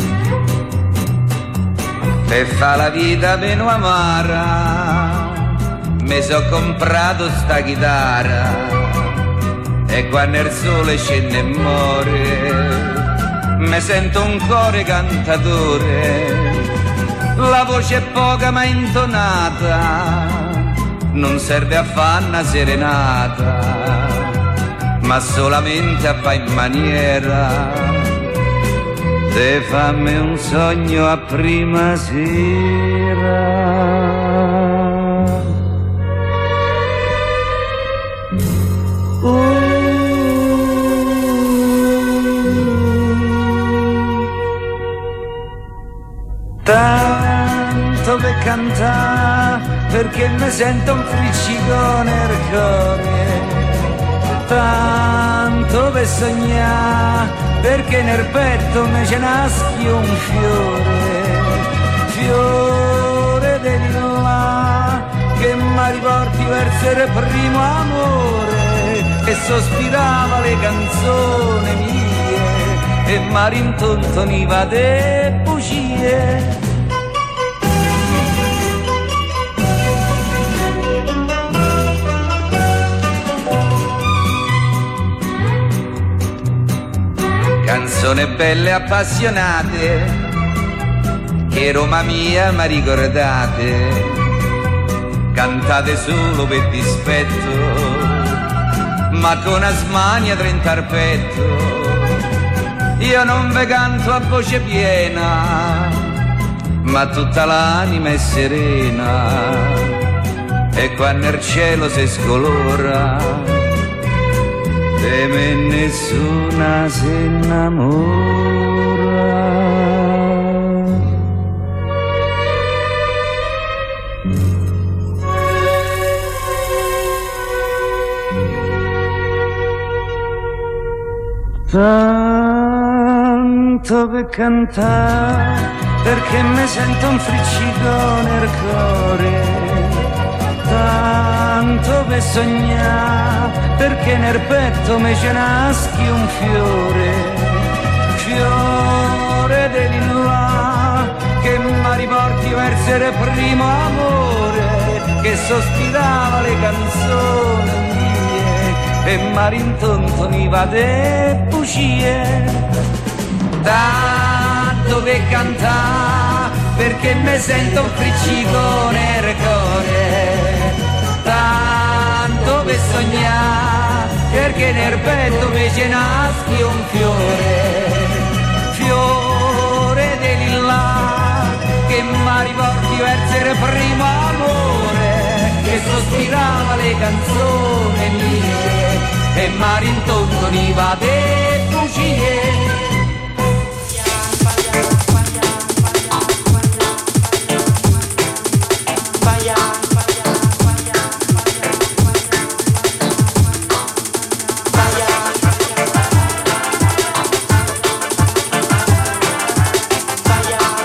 Per fa la vita meno amara, mi so comprato sta chitarra, e quando il sole scende e muore, mi sento un cuore cantatore. La voce è poca ma intonata, non serve a fare una serenata, ma solamente a fare in maniera de fammi un sogno a prima sera. Tanto per cantare, perché mi sento un friccicone nel cuore. Tanto per sognare, perché nel petto mi ce naschi un fiore di là, che mi riporti verso il primo amore, che sospirava le canzoni mie e mi rintontoniva de bugie. Canzoni belle appassionate, che Roma mia mi ricordate, cantate solo per dispetto, ma con asmania trenta al petto. Io non ve canto a voce piena, ma tutta l'anima è serena, e quando il cielo si scolora, de me nessuna si innamora. Tanto per cantare, perché mi sento un friccicone nel cuore. Tanto per sognare, perché nel petto mi ce naschi un fiore di là, che mi riporti verso il primo amore, che sospirava le canzoni mie e mi rintontoniva de bugie. Tanto per cantare, perché mi sento un friccicone nel cuore. Tanto per sognare, perché nel petto mi ce naschi un fiore di lilla, che mi riporti verso il primo amore, che sospirava le canzoni mie e mi rintontoniva de bugie.